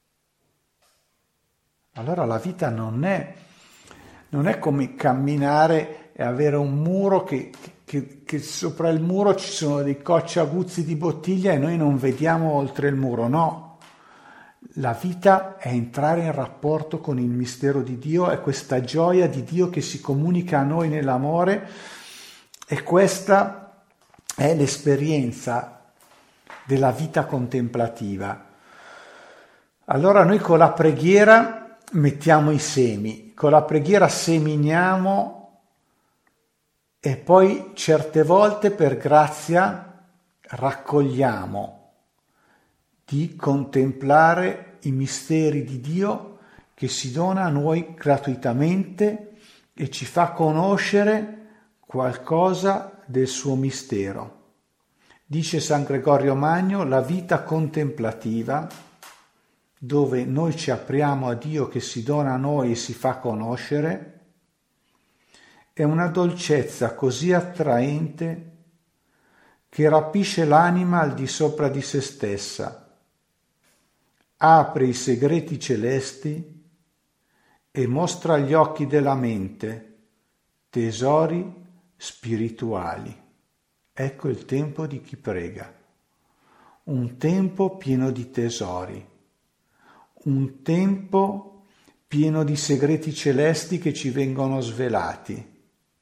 Allora la vita non è, non è come camminare e avere un muro che, che, che sopra il muro ci sono dei cocciaguzzi di bottiglia e noi non vediamo oltre il muro. No. La vita è entrare in rapporto con il mistero di Dio, è questa gioia di Dio che si comunica a noi nell'amore, e questa è l'esperienza della vita contemplativa. Allora noi con la preghiera mettiamo i semi, con la preghiera seminiamo, e poi certe volte per grazia raccogliamo di contemplare i misteri di Dio che si dona a noi gratuitamente e ci fa conoscere qualcosa del suo mistero. Dice San Gregorio Magno: la vita contemplativa, dove noi ci apriamo a Dio che si dona a noi e si fa conoscere, è una dolcezza così attraente che rapisce l'anima al di sopra di se stessa, apre i segreti celesti e mostra agli occhi della mente tesori spirituali. Ecco il tempo di chi prega, un tempo pieno di tesori, un tempo pieno di segreti celesti che ci vengono svelati.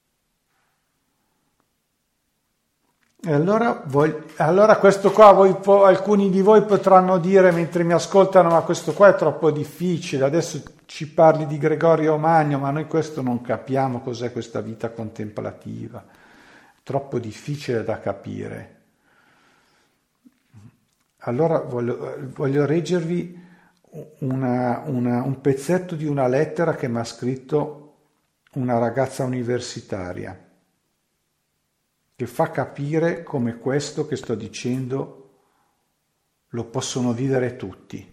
E allora, voi, allora questo qua, voi, alcuni di voi potranno dire mentre mi ascoltano: ma questo qua è troppo difficile, adesso ci parli di Gregorio Magno, ma noi questo non capiamo cos'è questa vita contemplativa, è troppo difficile da capire. Allora voglio, voglio leggervi una, una, un pezzetto di una lettera che mi ha scritto una ragazza universitaria, che fa capire come questo che sto dicendo lo possono vivere tutti.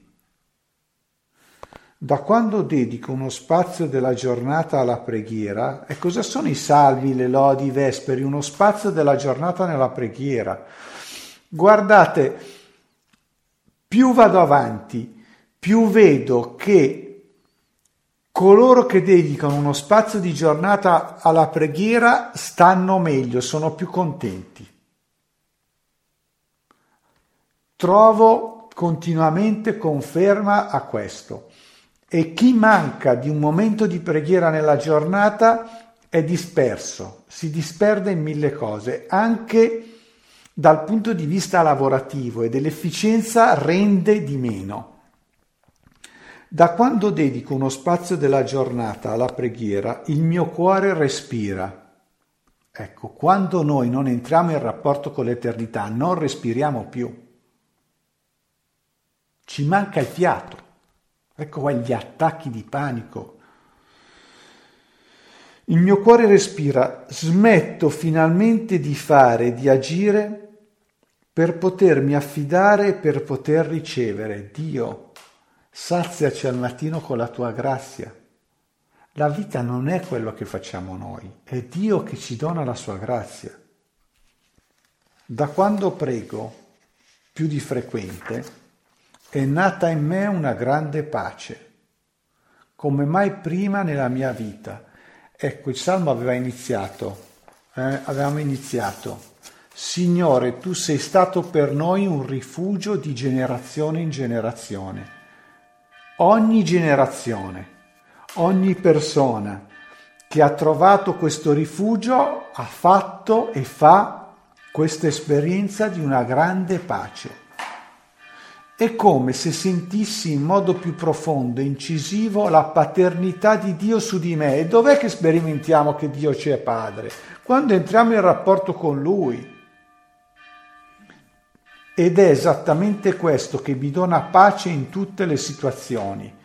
Da quando dedico uno spazio della giornata alla preghiera, e cosa sono i salvi, le lodi, i vesperi? Uno spazio della giornata nella preghiera. Guardate, più vado avanti, più vedo che coloro che dedicano uno spazio di giornata alla preghiera stanno meglio, sono più contenti. Trovo continuamente conferma a questo. E chi manca di un momento di preghiera nella giornata è disperso, si disperde in mille cose, anche dal punto di vista lavorativo, e dell'efficienza rende di meno. Da quando dedico uno spazio della giornata alla preghiera, il mio cuore respira. Ecco, quando noi non entriamo in rapporto con l'eternità, non respiriamo più. Ci manca il fiato. Ecco qua gli attacchi di panico. Il mio cuore respira, smetto finalmente di fare, di agire per potermi affidare e per poter ricevere. Dio, saziaci al mattino con la tua grazia. La vita non è quello che facciamo noi, è Dio che ci dona la sua grazia. Da quando prego più di frequente, è nata in me una grande pace, come mai prima nella mia vita. Ecco, il Salmo aveva iniziato, eh, avevamo iniziato. Signore, tu sei stato per noi un rifugio di generazione in generazione. Ogni generazione, ogni persona che ha trovato questo rifugio ha fatto e fa questa esperienza di una grande pace. È come se sentissi in modo più profondo e incisivo la paternità di Dio su di me. E dov'è che sperimentiamo che Dio ci è padre? Quando entriamo in rapporto con Lui. Ed è esattamente questo che mi dona pace in tutte le situazioni,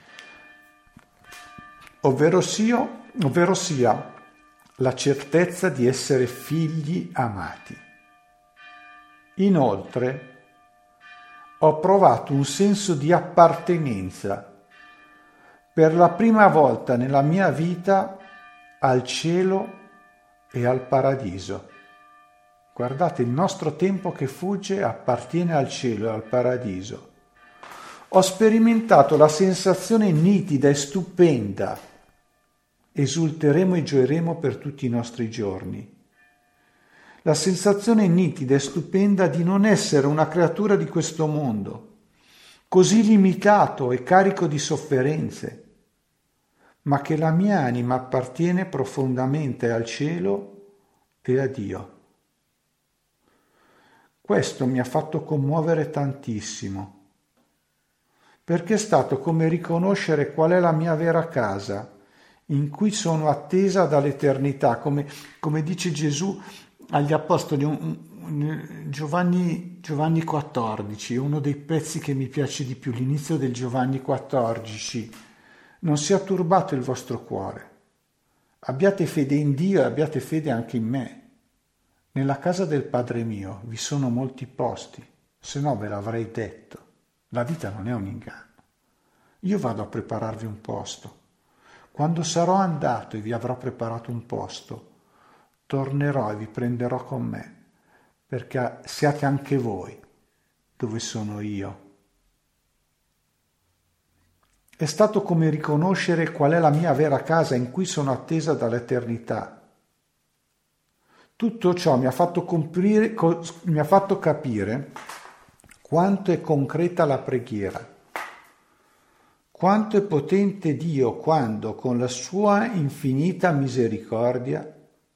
ovvero sia, ovvero sia la certezza di essere figli amati. Inoltre, ho provato un senso di appartenenza per la prima volta nella mia vita al cielo e al paradiso. Guardate, il nostro tempo che fugge appartiene al cielo e al paradiso. Ho sperimentato la sensazione nitida e stupenda. Esulteremo e gioiremo per tutti i nostri giorni. La sensazione nitida e stupenda di non essere una creatura di questo mondo, così limitato e carico di sofferenze, ma che la mia anima appartiene profondamente al cielo e a Dio. Questo mi ha fatto commuovere tantissimo, perché è stato come riconoscere qual è la mia vera casa, in cui sono attesa dall'eternità, come, come dice Gesù agli apostoli, un, un, Giovanni, Giovanni quattordici, uno dei pezzi che mi piace di più, l'inizio del Giovanni quattordici. Non sia turbato il vostro cuore, abbiate fede in Dio e abbiate fede anche in me. Nella casa del Padre mio vi sono molti posti, se no ve l'avrei detto. La vita non è un inganno. Io vado a prepararvi un posto. Quando sarò andato e vi avrò preparato un posto, tornerò e vi prenderò con me, perché siate anche voi dove sono io. È stato come riconoscere qual è la mia vera casa in cui sono attesa dall'eternità. Tutto ciò mi ha fatto comprire, mi ha fatto capire quanto è concreta la preghiera, quanto è potente Dio quando, con la sua infinita misericordia,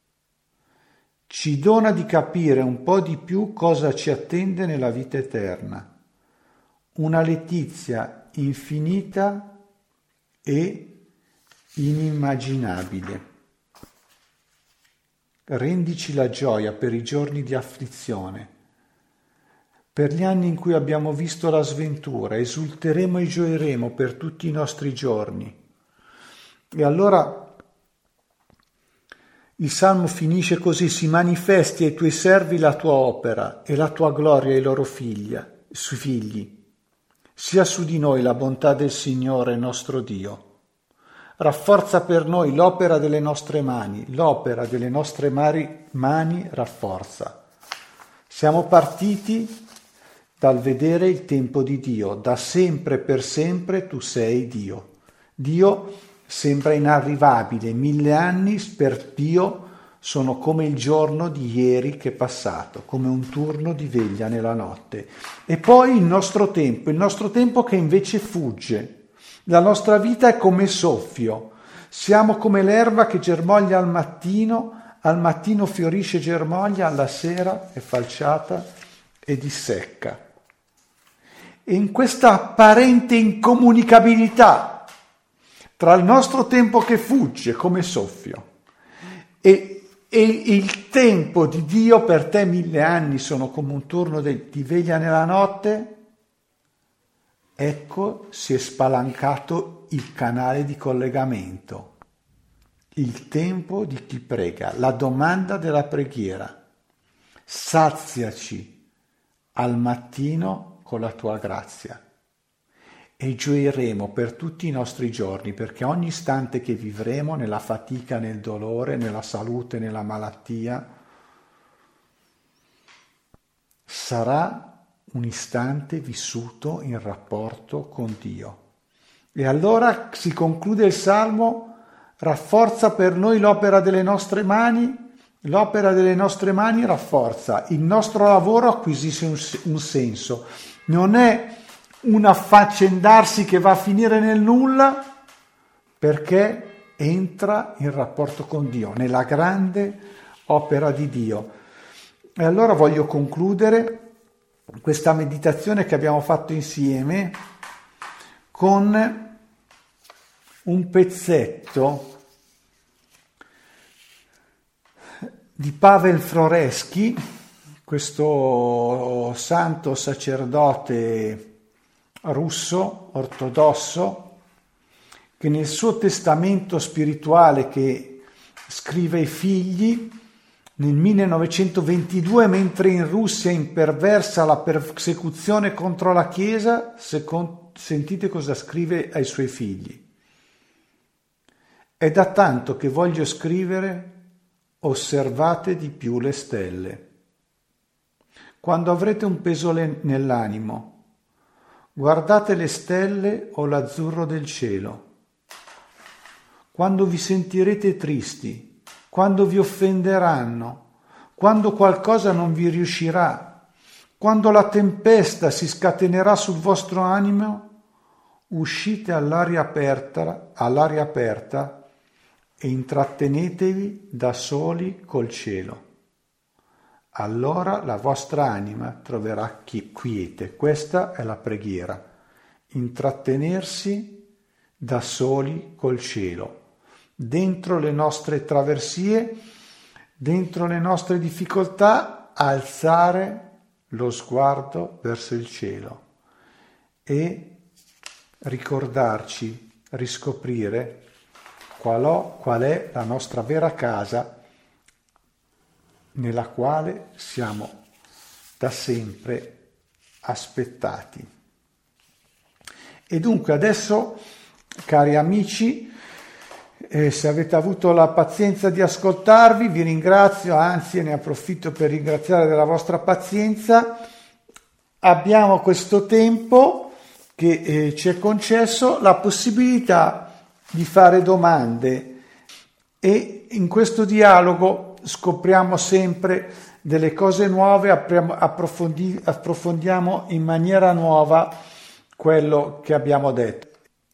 ci dona di capire un po' di più cosa ci attende nella vita eterna, una letizia infinita e inimmaginabile. Rendici la gioia per i giorni di afflizione, per gli anni in cui abbiamo visto la sventura, esulteremo e gioiremo per tutti i nostri giorni. E allora il Salmo finisce così: si manifesti ai tuoi servi la tua opera e la tua gloria ai loro figlia, sui figli. Sia su di noi la bontà del Signore nostro Dio. Rafforza per noi l'opera delle nostre mani, l'opera delle nostre mari, mani rafforza. Siamo partiti dal vedere il tempo di Dio, da sempre per sempre tu sei Dio. Dio sembra inarrivabile, mille anni per Dio sono come il giorno di ieri che è passato, come un turno di veglia nella notte. E poi il nostro tempo, il nostro tempo che invece fugge. La nostra vita è come soffio, siamo come l'erba che germoglia al mattino, al mattino fiorisce e germoglia, alla sera è falciata e dissecca. E in questa apparente incomunicabilità tra il nostro tempo che fugge come soffio e, e il tempo di Dio, per te mille anni sono come un turno de, di veglia nella notte, ecco si è spalancato il canale di collegamento, il tempo di chi prega, la domanda della preghiera: saziaci al mattino con la tua grazia e gioiremo per tutti i nostri giorni, perché ogni istante che vivremo nella fatica, nel dolore, nella salute, nella malattia, sarà un istante vissuto in rapporto con Dio. E allora si conclude il Salmo: rafforza per noi l'opera delle nostre mani, l'opera delle nostre mani rafforza, il nostro lavoro acquisisce un, un senso, non è un affaccendarsi che va a finire nel nulla, perché entra in rapporto con Dio, nella grande opera di Dio. E allora voglio concludere questa meditazione che abbiamo fatto insieme con un pezzetto di Pavel Floreschi, questo santo sacerdote russo ortodosso, che nel suo testamento spirituale che scrive ai figli nel millenovecentoventidue, mentre in Russia imperversa la persecuzione contro la Chiesa, sentite cosa scrive ai suoi figli: è da tanto che voglio scrivere, osservate di più le stelle. Quando avrete un peso nell'animo, guardate le stelle o l'azzurro del cielo. Quando vi sentirete tristi, quando vi offenderanno, quando qualcosa non vi riuscirà, quando la tempesta si scatenerà sul vostro animo, uscite all'aria aperta, all'aria aperta e intrattenetevi da soli col cielo. Allora la vostra anima troverà quiete. Questa è la preghiera: intrattenersi da soli col cielo, dentro le nostre traversie, dentro le nostre difficoltà, alzare lo sguardo verso il cielo e ricordarci, riscoprire qual, ho, qual è la nostra vera casa, nella quale siamo da sempre aspettati. E dunque adesso, cari amici, eh, se avete avuto la pazienza di ascoltarvi, vi ringrazio, anzi ne approfitto per ringraziare della vostra pazienza. Abbiamo questo tempo che eh, ci è concesso, la possibilità di fare domande, e in questo dialogo scopriamo sempre delle cose nuove, approfondi, approfondiamo in maniera nuova quello che abbiamo detto.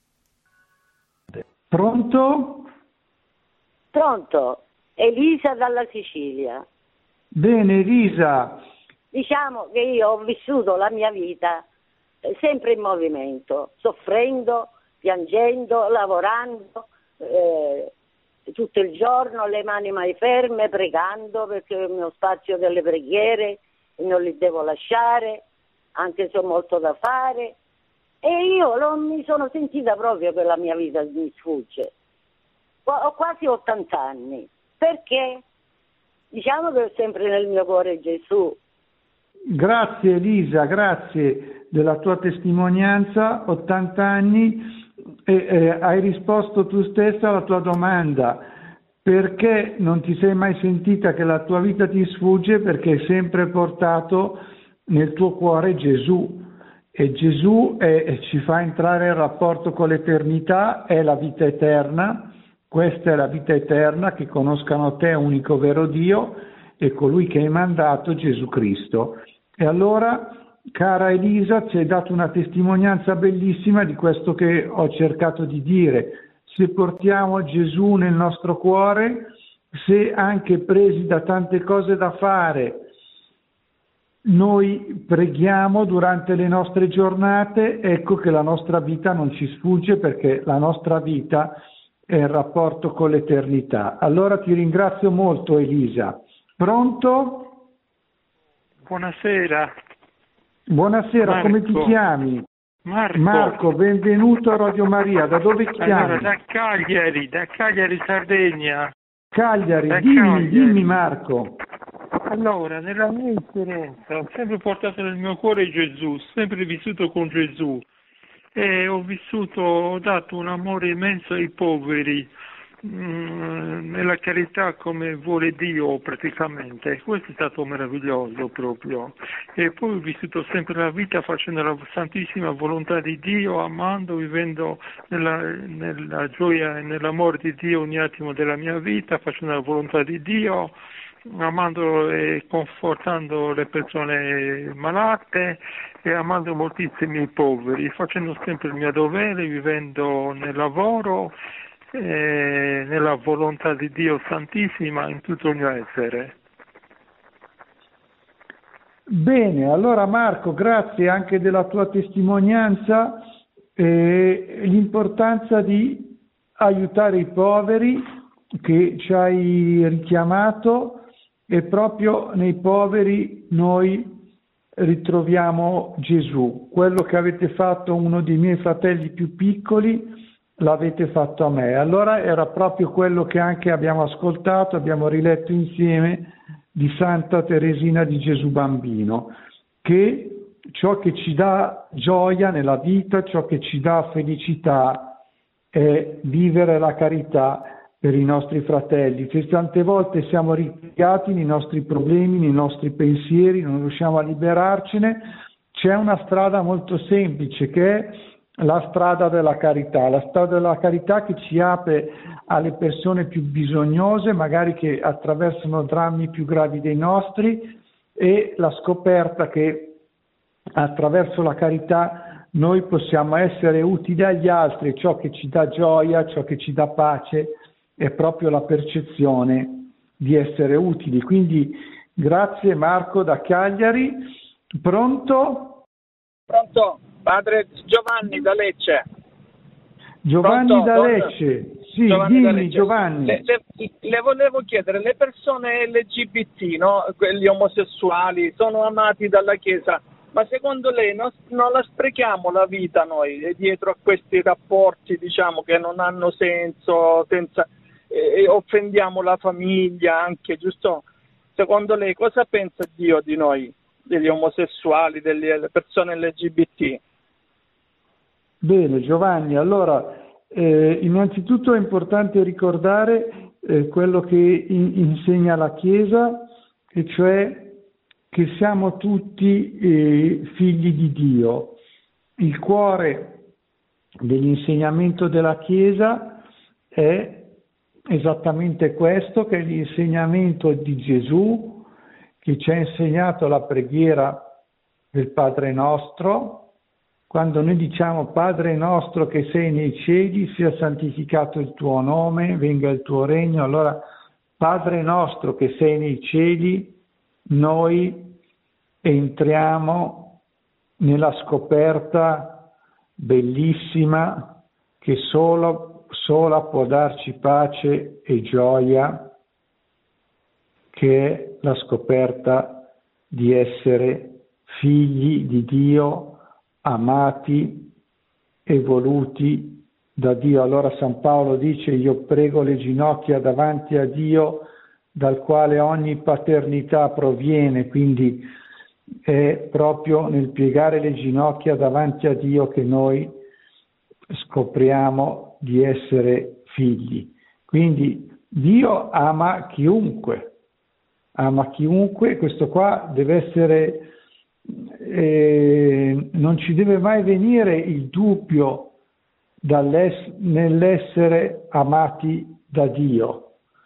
Pronto? Pronto, Elisa dalla Sicilia. Bene, Elisa. Diciamo che io ho vissuto la mia vita sempre in movimento, soffrendo, piangendo, lavorando, eh, tutto il giorno, le mani mai ferme, pregando, perché è il mio spazio delle preghiere, non li devo lasciare, anche se ho molto da fare, e io non mi sono sentita proprio che la mia vita mi sfugge. Ho quasi ottanta anni, perché diciamo che ho sempre nel mio cuore Gesù. Grazie Elisa, grazie della tua testimonianza, ottanta anni, e eh, hai risposto tu stessa alla tua domanda, perché non ti sei mai sentita che la tua vita ti sfugge? Perché hai sempre portato nel tuo cuore Gesù, e Gesù è, ci fa entrare in rapporto con l'eternità, è la vita eterna, questa è la vita eterna, che conoscano te, unico vero Dio, e colui che hai mandato, Gesù Cristo. E allora, cara Elisa, ci hai dato una testimonianza bellissima di questo che ho cercato di dire. Se portiamo Gesù nel nostro cuore, se anche presi da tante cose da fare, noi preghiamo durante le nostre giornate, ecco che la nostra vita non ci sfugge, perché la nostra vita è il rapporto con l'eternità. Allora ti ringrazio molto Elisa. Pronto? Buonasera. Buonasera, Marco. come ti chiami? Marco. Marco, benvenuto a Radio Maria. Da dove chiami? Allora, da Cagliari, da Cagliari, Sardegna. Cagliari, da dimmi, Cagliari. dimmi Marco. Allora, nella mia esperienza ho sempre portato nel mio cuore Gesù, sempre vissuto con Gesù, e ho vissuto, ho dato un amore immenso ai poveri, mh, nella carità come vuole Dio praticamente. Questo è stato meraviglioso proprio. E poi ho vissuto sempre la vita facendo la santissima volontà di Dio, amando, vivendo nella, nella gioia e nell'amore di Dio ogni attimo della mia vita, facendo la volontà di Dio, amando e confortando le persone malate e amando moltissimi i poveri, facendo sempre il mio dovere, vivendo nel lavoro, eh, nella volontà di Dio Santissima in tutto il mio essere. Bene, allora Marco, grazie anche della tua testimonianza, eh, l'importanza di aiutare i poveri che ci hai richiamato, e proprio nei poveri noi ritroviamo Gesù. Quello che avete fatto a uno dei miei fratelli più piccoli l'avete fatto a me. Allora era proprio quello che anche abbiamo ascoltato, abbiamo riletto insieme di Santa Teresina di Gesù Bambino, che ciò che ci dà gioia nella vita, ciò che ci dà felicità è vivere la carità per i nostri fratelli. Se tante volte siamo ripiegati nei nostri problemi, nei nostri pensieri, non riusciamo a liberarcene, c'è una strada molto semplice che è la strada della carità, la strada della carità che ci apre alle persone più bisognose, magari che attraversano drammi più gravi dei nostri, e la scoperta che attraverso la carità noi possiamo essere utili agli altri. Ciò che ci dà gioia, ciò che ci dà pace è proprio la percezione di essere utili. Quindi grazie Marco da Cagliari. Pronto? Pronto? Padre Giovanni da Lecce. Giovanni Pronto? da Don... Lecce. Sì, Giovanni dimmi da Lecce. Giovanni. Le, le, le volevo chiedere, le persone L G B T, no? Quelli omosessuali, sono amati dalla Chiesa, ma secondo lei non, non la sprechiamo la vita noi dietro a questi rapporti, diciamo, che non hanno senso, senza, e, e offendiamo la famiglia anche, giusto? Secondo lei cosa pensa Dio di noi, degli omosessuali, delle persone L G B T? Bene Giovanni, allora eh, innanzitutto è importante ricordare eh, quello che in, insegna la Chiesa, e cioè che siamo tutti eh, figli di Dio. Il cuore dell'insegnamento della Chiesa è esattamente questo, che è l'insegnamento di Gesù, che ci ha insegnato la preghiera del Padre nostro. Quando noi diciamo Padre nostro che sei nei cieli, sia santificato il tuo nome, venga il tuo regno, allora Padre nostro che sei nei cieli, noi entriamo nella scoperta bellissima che solo, sola può darci pace e gioia, che è la scoperta di essere figli di Dio, amati e voluti da Dio. Allora San Paolo dice: io prego le ginocchia davanti a Dio, dal quale ogni paternità proviene. Quindi è proprio nel piegare le ginocchia davanti a Dio che noi scopriamo di essere figli. Quindi Dio ama chiunque, ama chiunque. Questo qua deve essere, eh, non ci deve mai venire il dubbio nell'essere amati da Dio.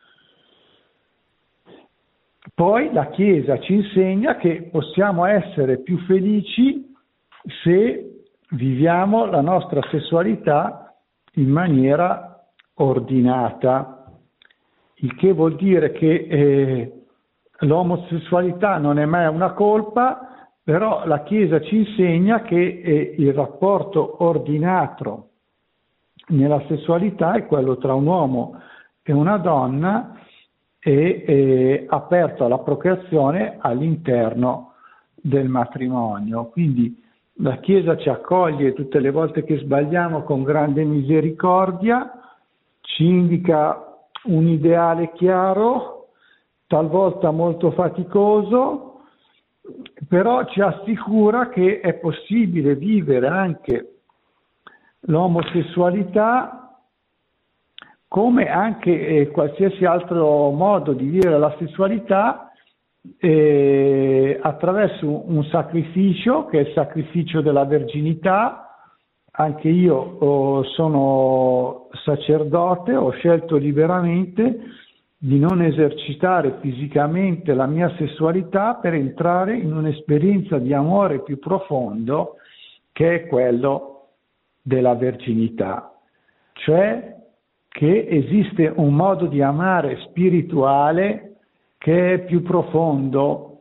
Poi la Chiesa ci insegna che possiamo essere più felici se viviamo la nostra sessualità in maniera ordinata, il che vuol dire che eh, l'omosessualità non è mai una colpa, però la Chiesa ci insegna che eh, il rapporto ordinato nella sessualità è quello tra un uomo e una donna, e è aperto alla procreazione all'interno del matrimonio. Quindi la Chiesa ci accoglie tutte le volte che sbagliamo con grande misericordia, ci indica un ideale chiaro, talvolta molto faticoso, però ci assicura che è possibile vivere anche l'omosessualità come anche eh, qualsiasi altro modo di vivere la sessualità, eh, attraverso un sacrificio, che è il sacrificio della verginità. Anche io oh, sono sacerdote, ho scelto liberamente di non esercitare fisicamente la mia sessualità per entrare in un'esperienza di amore più profondo, che è quello della verginità. Cioè che esiste un modo di amare spirituale che è più profondo.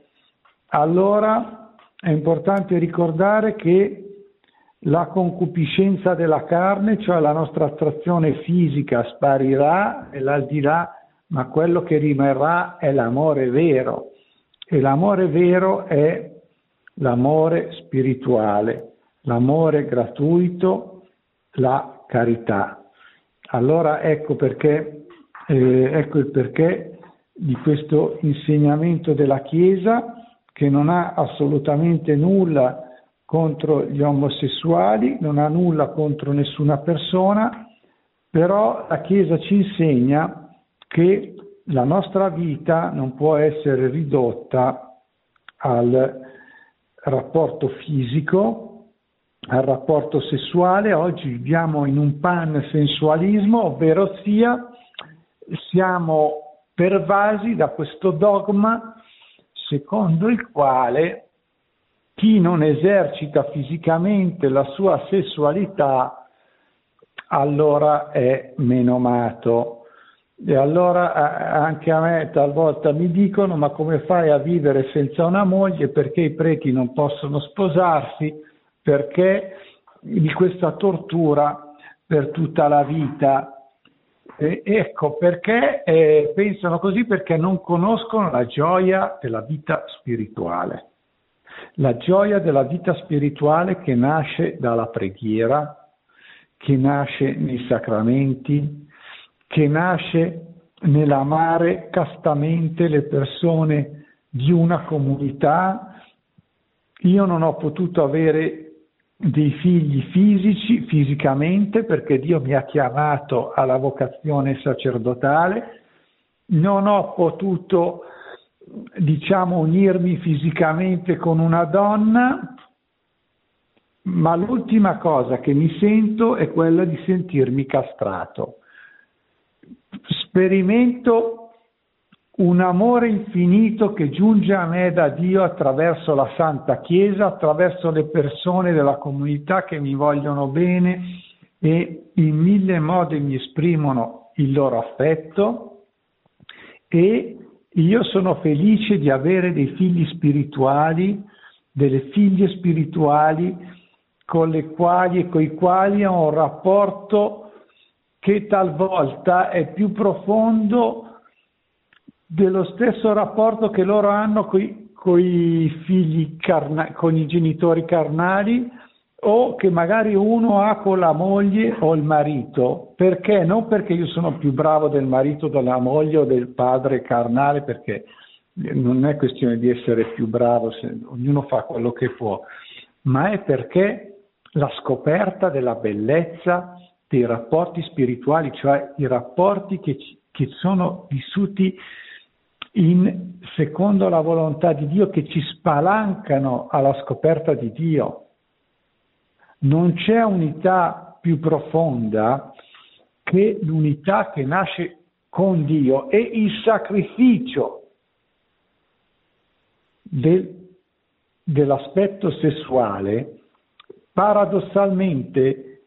Allora è importante ricordare che la concupiscenza della carne, cioè la nostra attrazione fisica, sparirà nell'aldilà, ma quello che rimarrà è l'amore vero, e l'amore vero è l'amore spirituale, l'amore gratuito, la carità. Allora ecco perché, eh, ecco il perché di questo insegnamento della Chiesa, che non ha assolutamente nulla contro gli omosessuali, non ha nulla contro nessuna persona, però la Chiesa ci insegna che la nostra vita non può essere ridotta al rapporto fisico, al rapporto sessuale. Oggi viviamo in un pansensualismo, ovvero sia siamo pervasi da questo dogma secondo il quale chi non esercita fisicamente la sua sessualità allora è meno amato. E allora anche a me talvolta mi dicono: ma come fai a vivere senza una moglie? Perché i preti non possono sposarsi? Perché di questa tortura per tutta la vita? E ecco perché eh, pensano così, perché non conoscono la gioia della vita spirituale. La gioia della vita spirituale che nasce dalla preghiera, che nasce nei sacramenti, che nasce nell'amare castamente le persone di una comunità. Io non ho potuto avere dei figli fisici, fisicamente, perché Dio mi ha chiamato alla vocazione sacerdotale. Non ho potuto, diciamo, unirmi fisicamente con una donna, ma l'ultima cosa che mi sento è quella di sentirmi castrato. Sperimento un amore infinito che giunge a me da Dio attraverso la Santa Chiesa, attraverso le persone della comunità che mi vogliono bene e in mille modi mi esprimono il loro affetto, e io sono felice di avere dei figli spirituali, delle figlie spirituali con le quali e coi quali ho un rapporto che talvolta è più profondo dello stesso rapporto che loro hanno coi, coi figli carna- con i genitori carnali, o che magari uno ha con la moglie o il marito. Perché? Non perché io sono più bravo del marito, della moglie o del padre carnale, perché non è questione di essere più bravo, se, ognuno fa quello che può, ma è perché la scoperta della bellezza dei rapporti spirituali, cioè i rapporti che, che sono vissuti in, secondo la volontà di Dio, che ci spalancano alla scoperta di Dio. Non c'è unità più profonda che l'unità che nasce con Dio, e il sacrificio del, dell'aspetto sessuale paradossalmente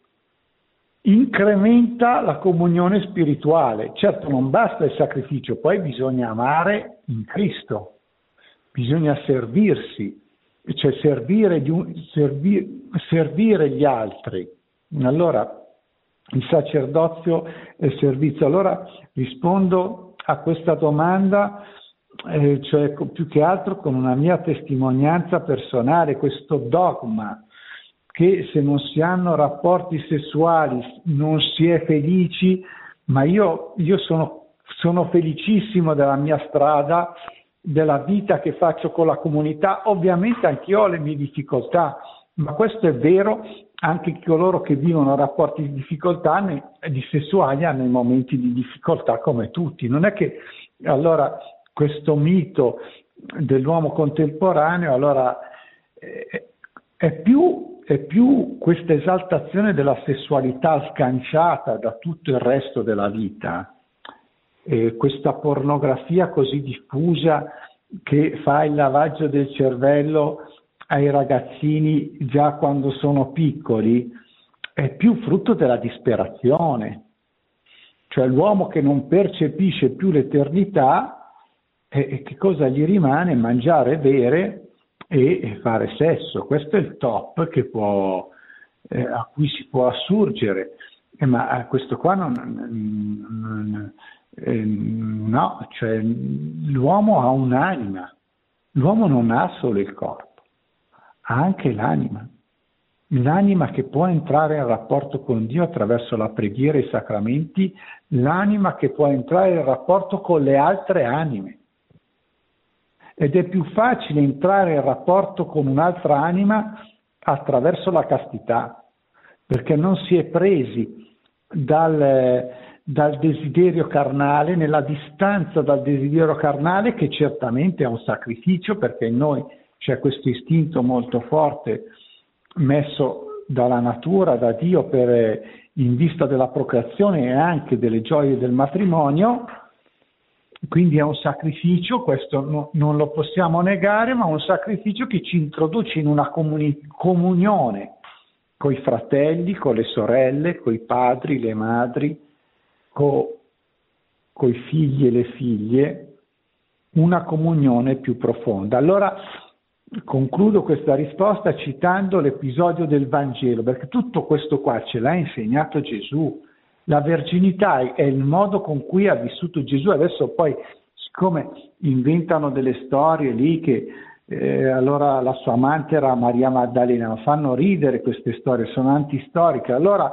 incrementa la comunione spirituale. Certo, non basta il sacrificio, poi bisogna amare in Cristo, bisogna servirsi, cioè servire, di un, servi, servire gli altri. Allora, il sacerdozio e il servizio. Allora rispondo a questa domanda, eh, cioè più che altro con una mia testimonianza personale, questo dogma che se non si hanno rapporti sessuali non si è felici, ma io, io sono, sono felicissimo della mia strada, della vita che faccio con la comunità. Ovviamente anch'io ho le mie difficoltà, ma questo è vero anche che coloro che vivono rapporti di difficoltà, di sessuali, hanno i momenti di difficoltà come tutti. Non è che allora questo mito dell'uomo contemporaneo allora è, è più, è più questa esaltazione della sessualità sganciata da tutto il resto della vita. Eh, questa pornografia così diffusa che fa il lavaggio del cervello ai ragazzini già quando sono piccoli è più frutto della disperazione, cioè l'uomo che non percepisce più l'eternità, e, e che cosa gli rimane? Mangiare, bere e, e fare sesso. Questo è il top che può, eh, a cui si può assurgere, eh, ma questo qua non, non Eh, no, cioè l'uomo ha un'anima, l'uomo non ha solo il corpo, ha anche l'anima, l'anima che può entrare in rapporto con Dio attraverso la preghiera e i sacramenti, l'anima che può entrare in rapporto con le altre anime. Ed è più facile entrare in rapporto con un'altra anima attraverso la castità, perché non si è presi dal dal desiderio carnale, nella distanza dal desiderio carnale, che certamente è un sacrificio, perché in noi c'è questo istinto molto forte messo dalla natura, da Dio, per, in vista della procreazione e anche delle gioie del matrimonio. Quindi è un sacrificio, questo no, non lo possiamo negare, ma un sacrificio che ci introduce in una comuni- comunione con i fratelli, con le sorelle, con i padri, le madri, con i figli e le figlie, una comunione più profonda. Allora concludo questa risposta citando l'episodio del Vangelo, perché tutto questo qua ce l'ha insegnato Gesù. La verginità è il modo con cui ha vissuto Gesù. Adesso poi, siccome inventano delle storie lì che eh, allora la sua amante era Maria Maddalena, fanno ridere queste storie, sono antistoriche. Allora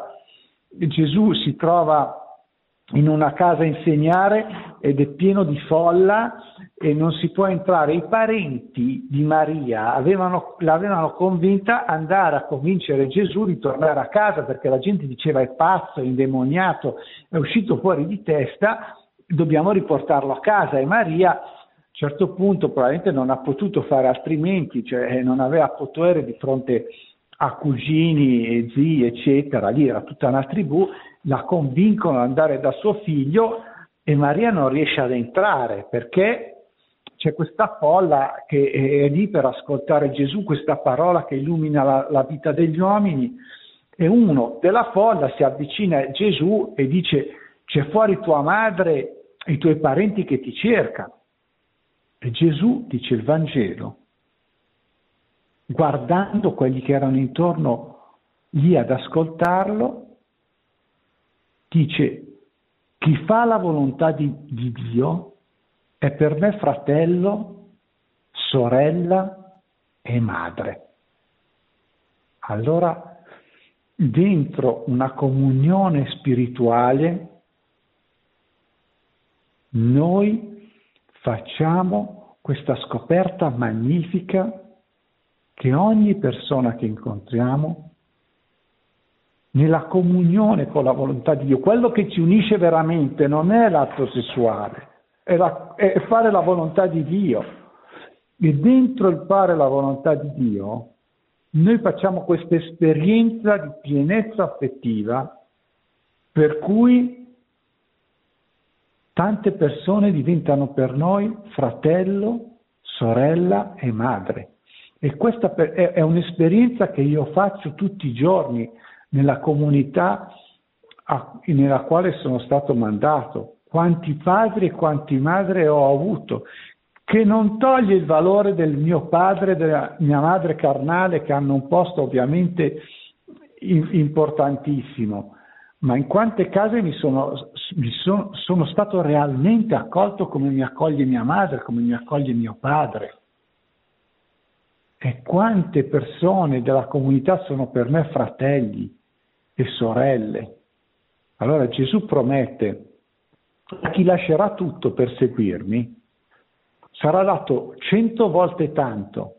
Gesù si trova in una casa a insegnare ed è pieno di folla e non si può entrare. I parenti di Maria avevano, l'avevano convinta ad andare a convincere Gesù di tornare a casa, perché la gente diceva è pazzo, è indemoniato, è uscito fuori di testa, dobbiamo riportarlo a casa. E Maria a un certo punto probabilmente non ha potuto fare altrimenti, cioè non aveva potere di fronte a cugini e zii eccetera, lì era tutta una tribù, la convincono ad andare da suo figlio e Maria non riesce ad entrare perché c'è questa folla che è lì per ascoltare Gesù, questa parola che illumina la, la vita degli uomini, e uno della folla si avvicina a Gesù e dice: c'è fuori tua madre e i tuoi parenti che ti cercano. E Gesù, dice il Vangelo, guardando quelli che erano intorno lì ad ascoltarlo, dice: chi fa la volontà di, di Dio è per me fratello, sorella e madre. Allora, dentro una comunione spirituale, noi facciamo questa scoperta magnifica che ogni persona che incontriamo, nella comunione con la volontà di Dio, quello che ci unisce veramente non è l'atto sessuale, è, la, è fare la volontà di Dio. E dentro il fare la volontà di Dio, noi facciamo questa esperienza di pienezza affettiva per cui tante persone diventano per noi fratello, sorella e madre. E questa è un'esperienza che io faccio tutti i giorni nella comunità nella quale sono stato mandato. Quanti padri e quanti madri ho avuto, che non toglie il valore del mio padre e della mia madre carnale, che hanno un posto ovviamente importantissimo, ma in quante case mi sono, mi sono, sono stato realmente accolto come mi accoglie mia madre, come mi accoglie mio padre. E quante persone della comunità sono per me fratelli e sorelle. Allora Gesù promette: a chi lascerà tutto per seguirmi sarà dato cento volte tanto,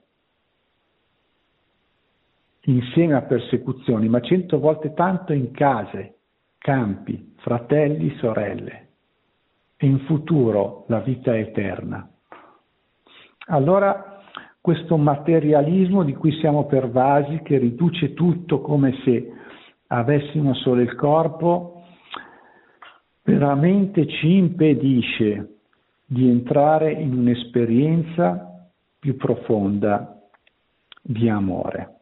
insieme a persecuzioni, ma cento volte tanto in case, campi, fratelli, sorelle, e in futuro la vita eterna. Allora questo materialismo di cui siamo pervasi, che riduce tutto come se avessimo solo il corpo, veramente ci impedisce di entrare in un'esperienza più profonda di amore.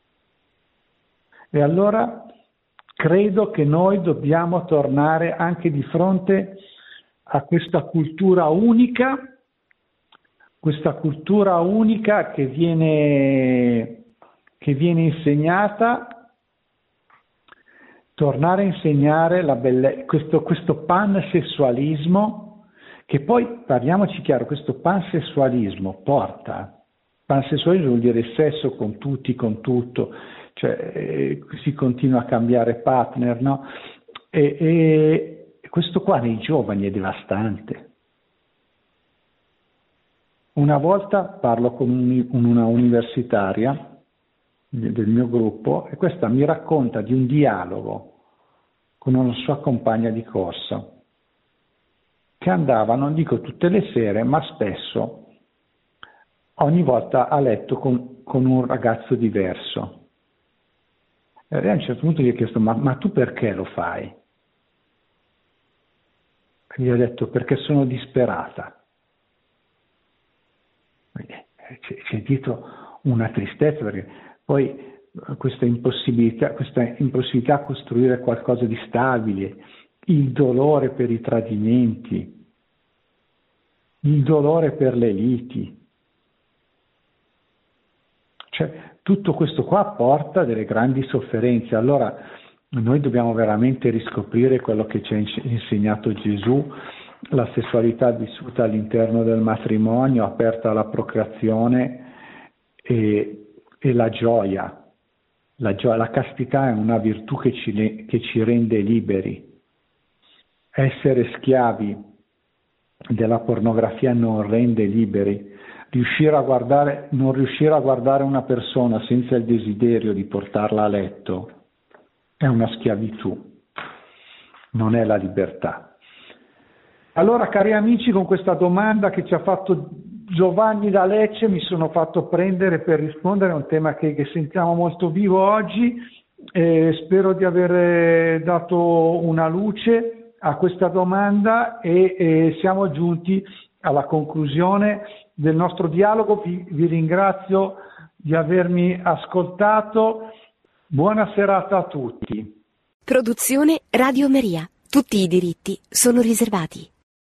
E allora credo che noi dobbiamo tornare anche di fronte a questa cultura unica, questa cultura unica che viene, che viene insegnata, tornare a insegnare la belle, questo, questo pansessualismo, che poi, parliamoci chiaro, questo pansessualismo porta, pansessualismo vuol dire sesso con tutti, con tutto, cioè eh, si continua a cambiare partner, no? E, e questo qua nei giovani è devastante. Una volta parlo con un, una universitaria del mio gruppo e questa mi racconta di un dialogo con una sua compagna di corso che andava, non dico tutte le sere, ma spesso, ogni volta a letto con, con un ragazzo diverso. E a un certo punto gli ho chiesto: ma, ma tu perché lo fai? E gli ho detto: perché sono disperata. C'è, c'è dietro una tristezza, perché poi questa impossibilità, questa impossibilità a costruire qualcosa di stabile, il dolore per i tradimenti, il dolore per le liti, cioè tutto questo qua porta delle grandi sofferenze. Allora noi dobbiamo veramente riscoprire quello che ci ha insegnato Gesù, la sessualità vissuta all'interno del matrimonio, aperta alla procreazione e, e la gioia. La, gio- la castità è una virtù che ci, che ci rende liberi. Essere schiavi della pornografia non rende liberi. Riuscire a guardare, non riuscire a guardare una persona senza il desiderio di portarla a letto è una schiavitù, non è la libertà. Allora, cari amici, con questa domanda che ci ha fatto Giovanni da Lecce mi sono fatto prendere per rispondere a un tema che, che sentiamo molto vivo oggi. Eh, spero di aver dato una luce a questa domanda e eh, siamo giunti alla conclusione del nostro dialogo. Vi, vi ringrazio di avermi ascoltato. Buona serata a tutti. Produzione Radio Maria. Tutti i diritti sono riservati.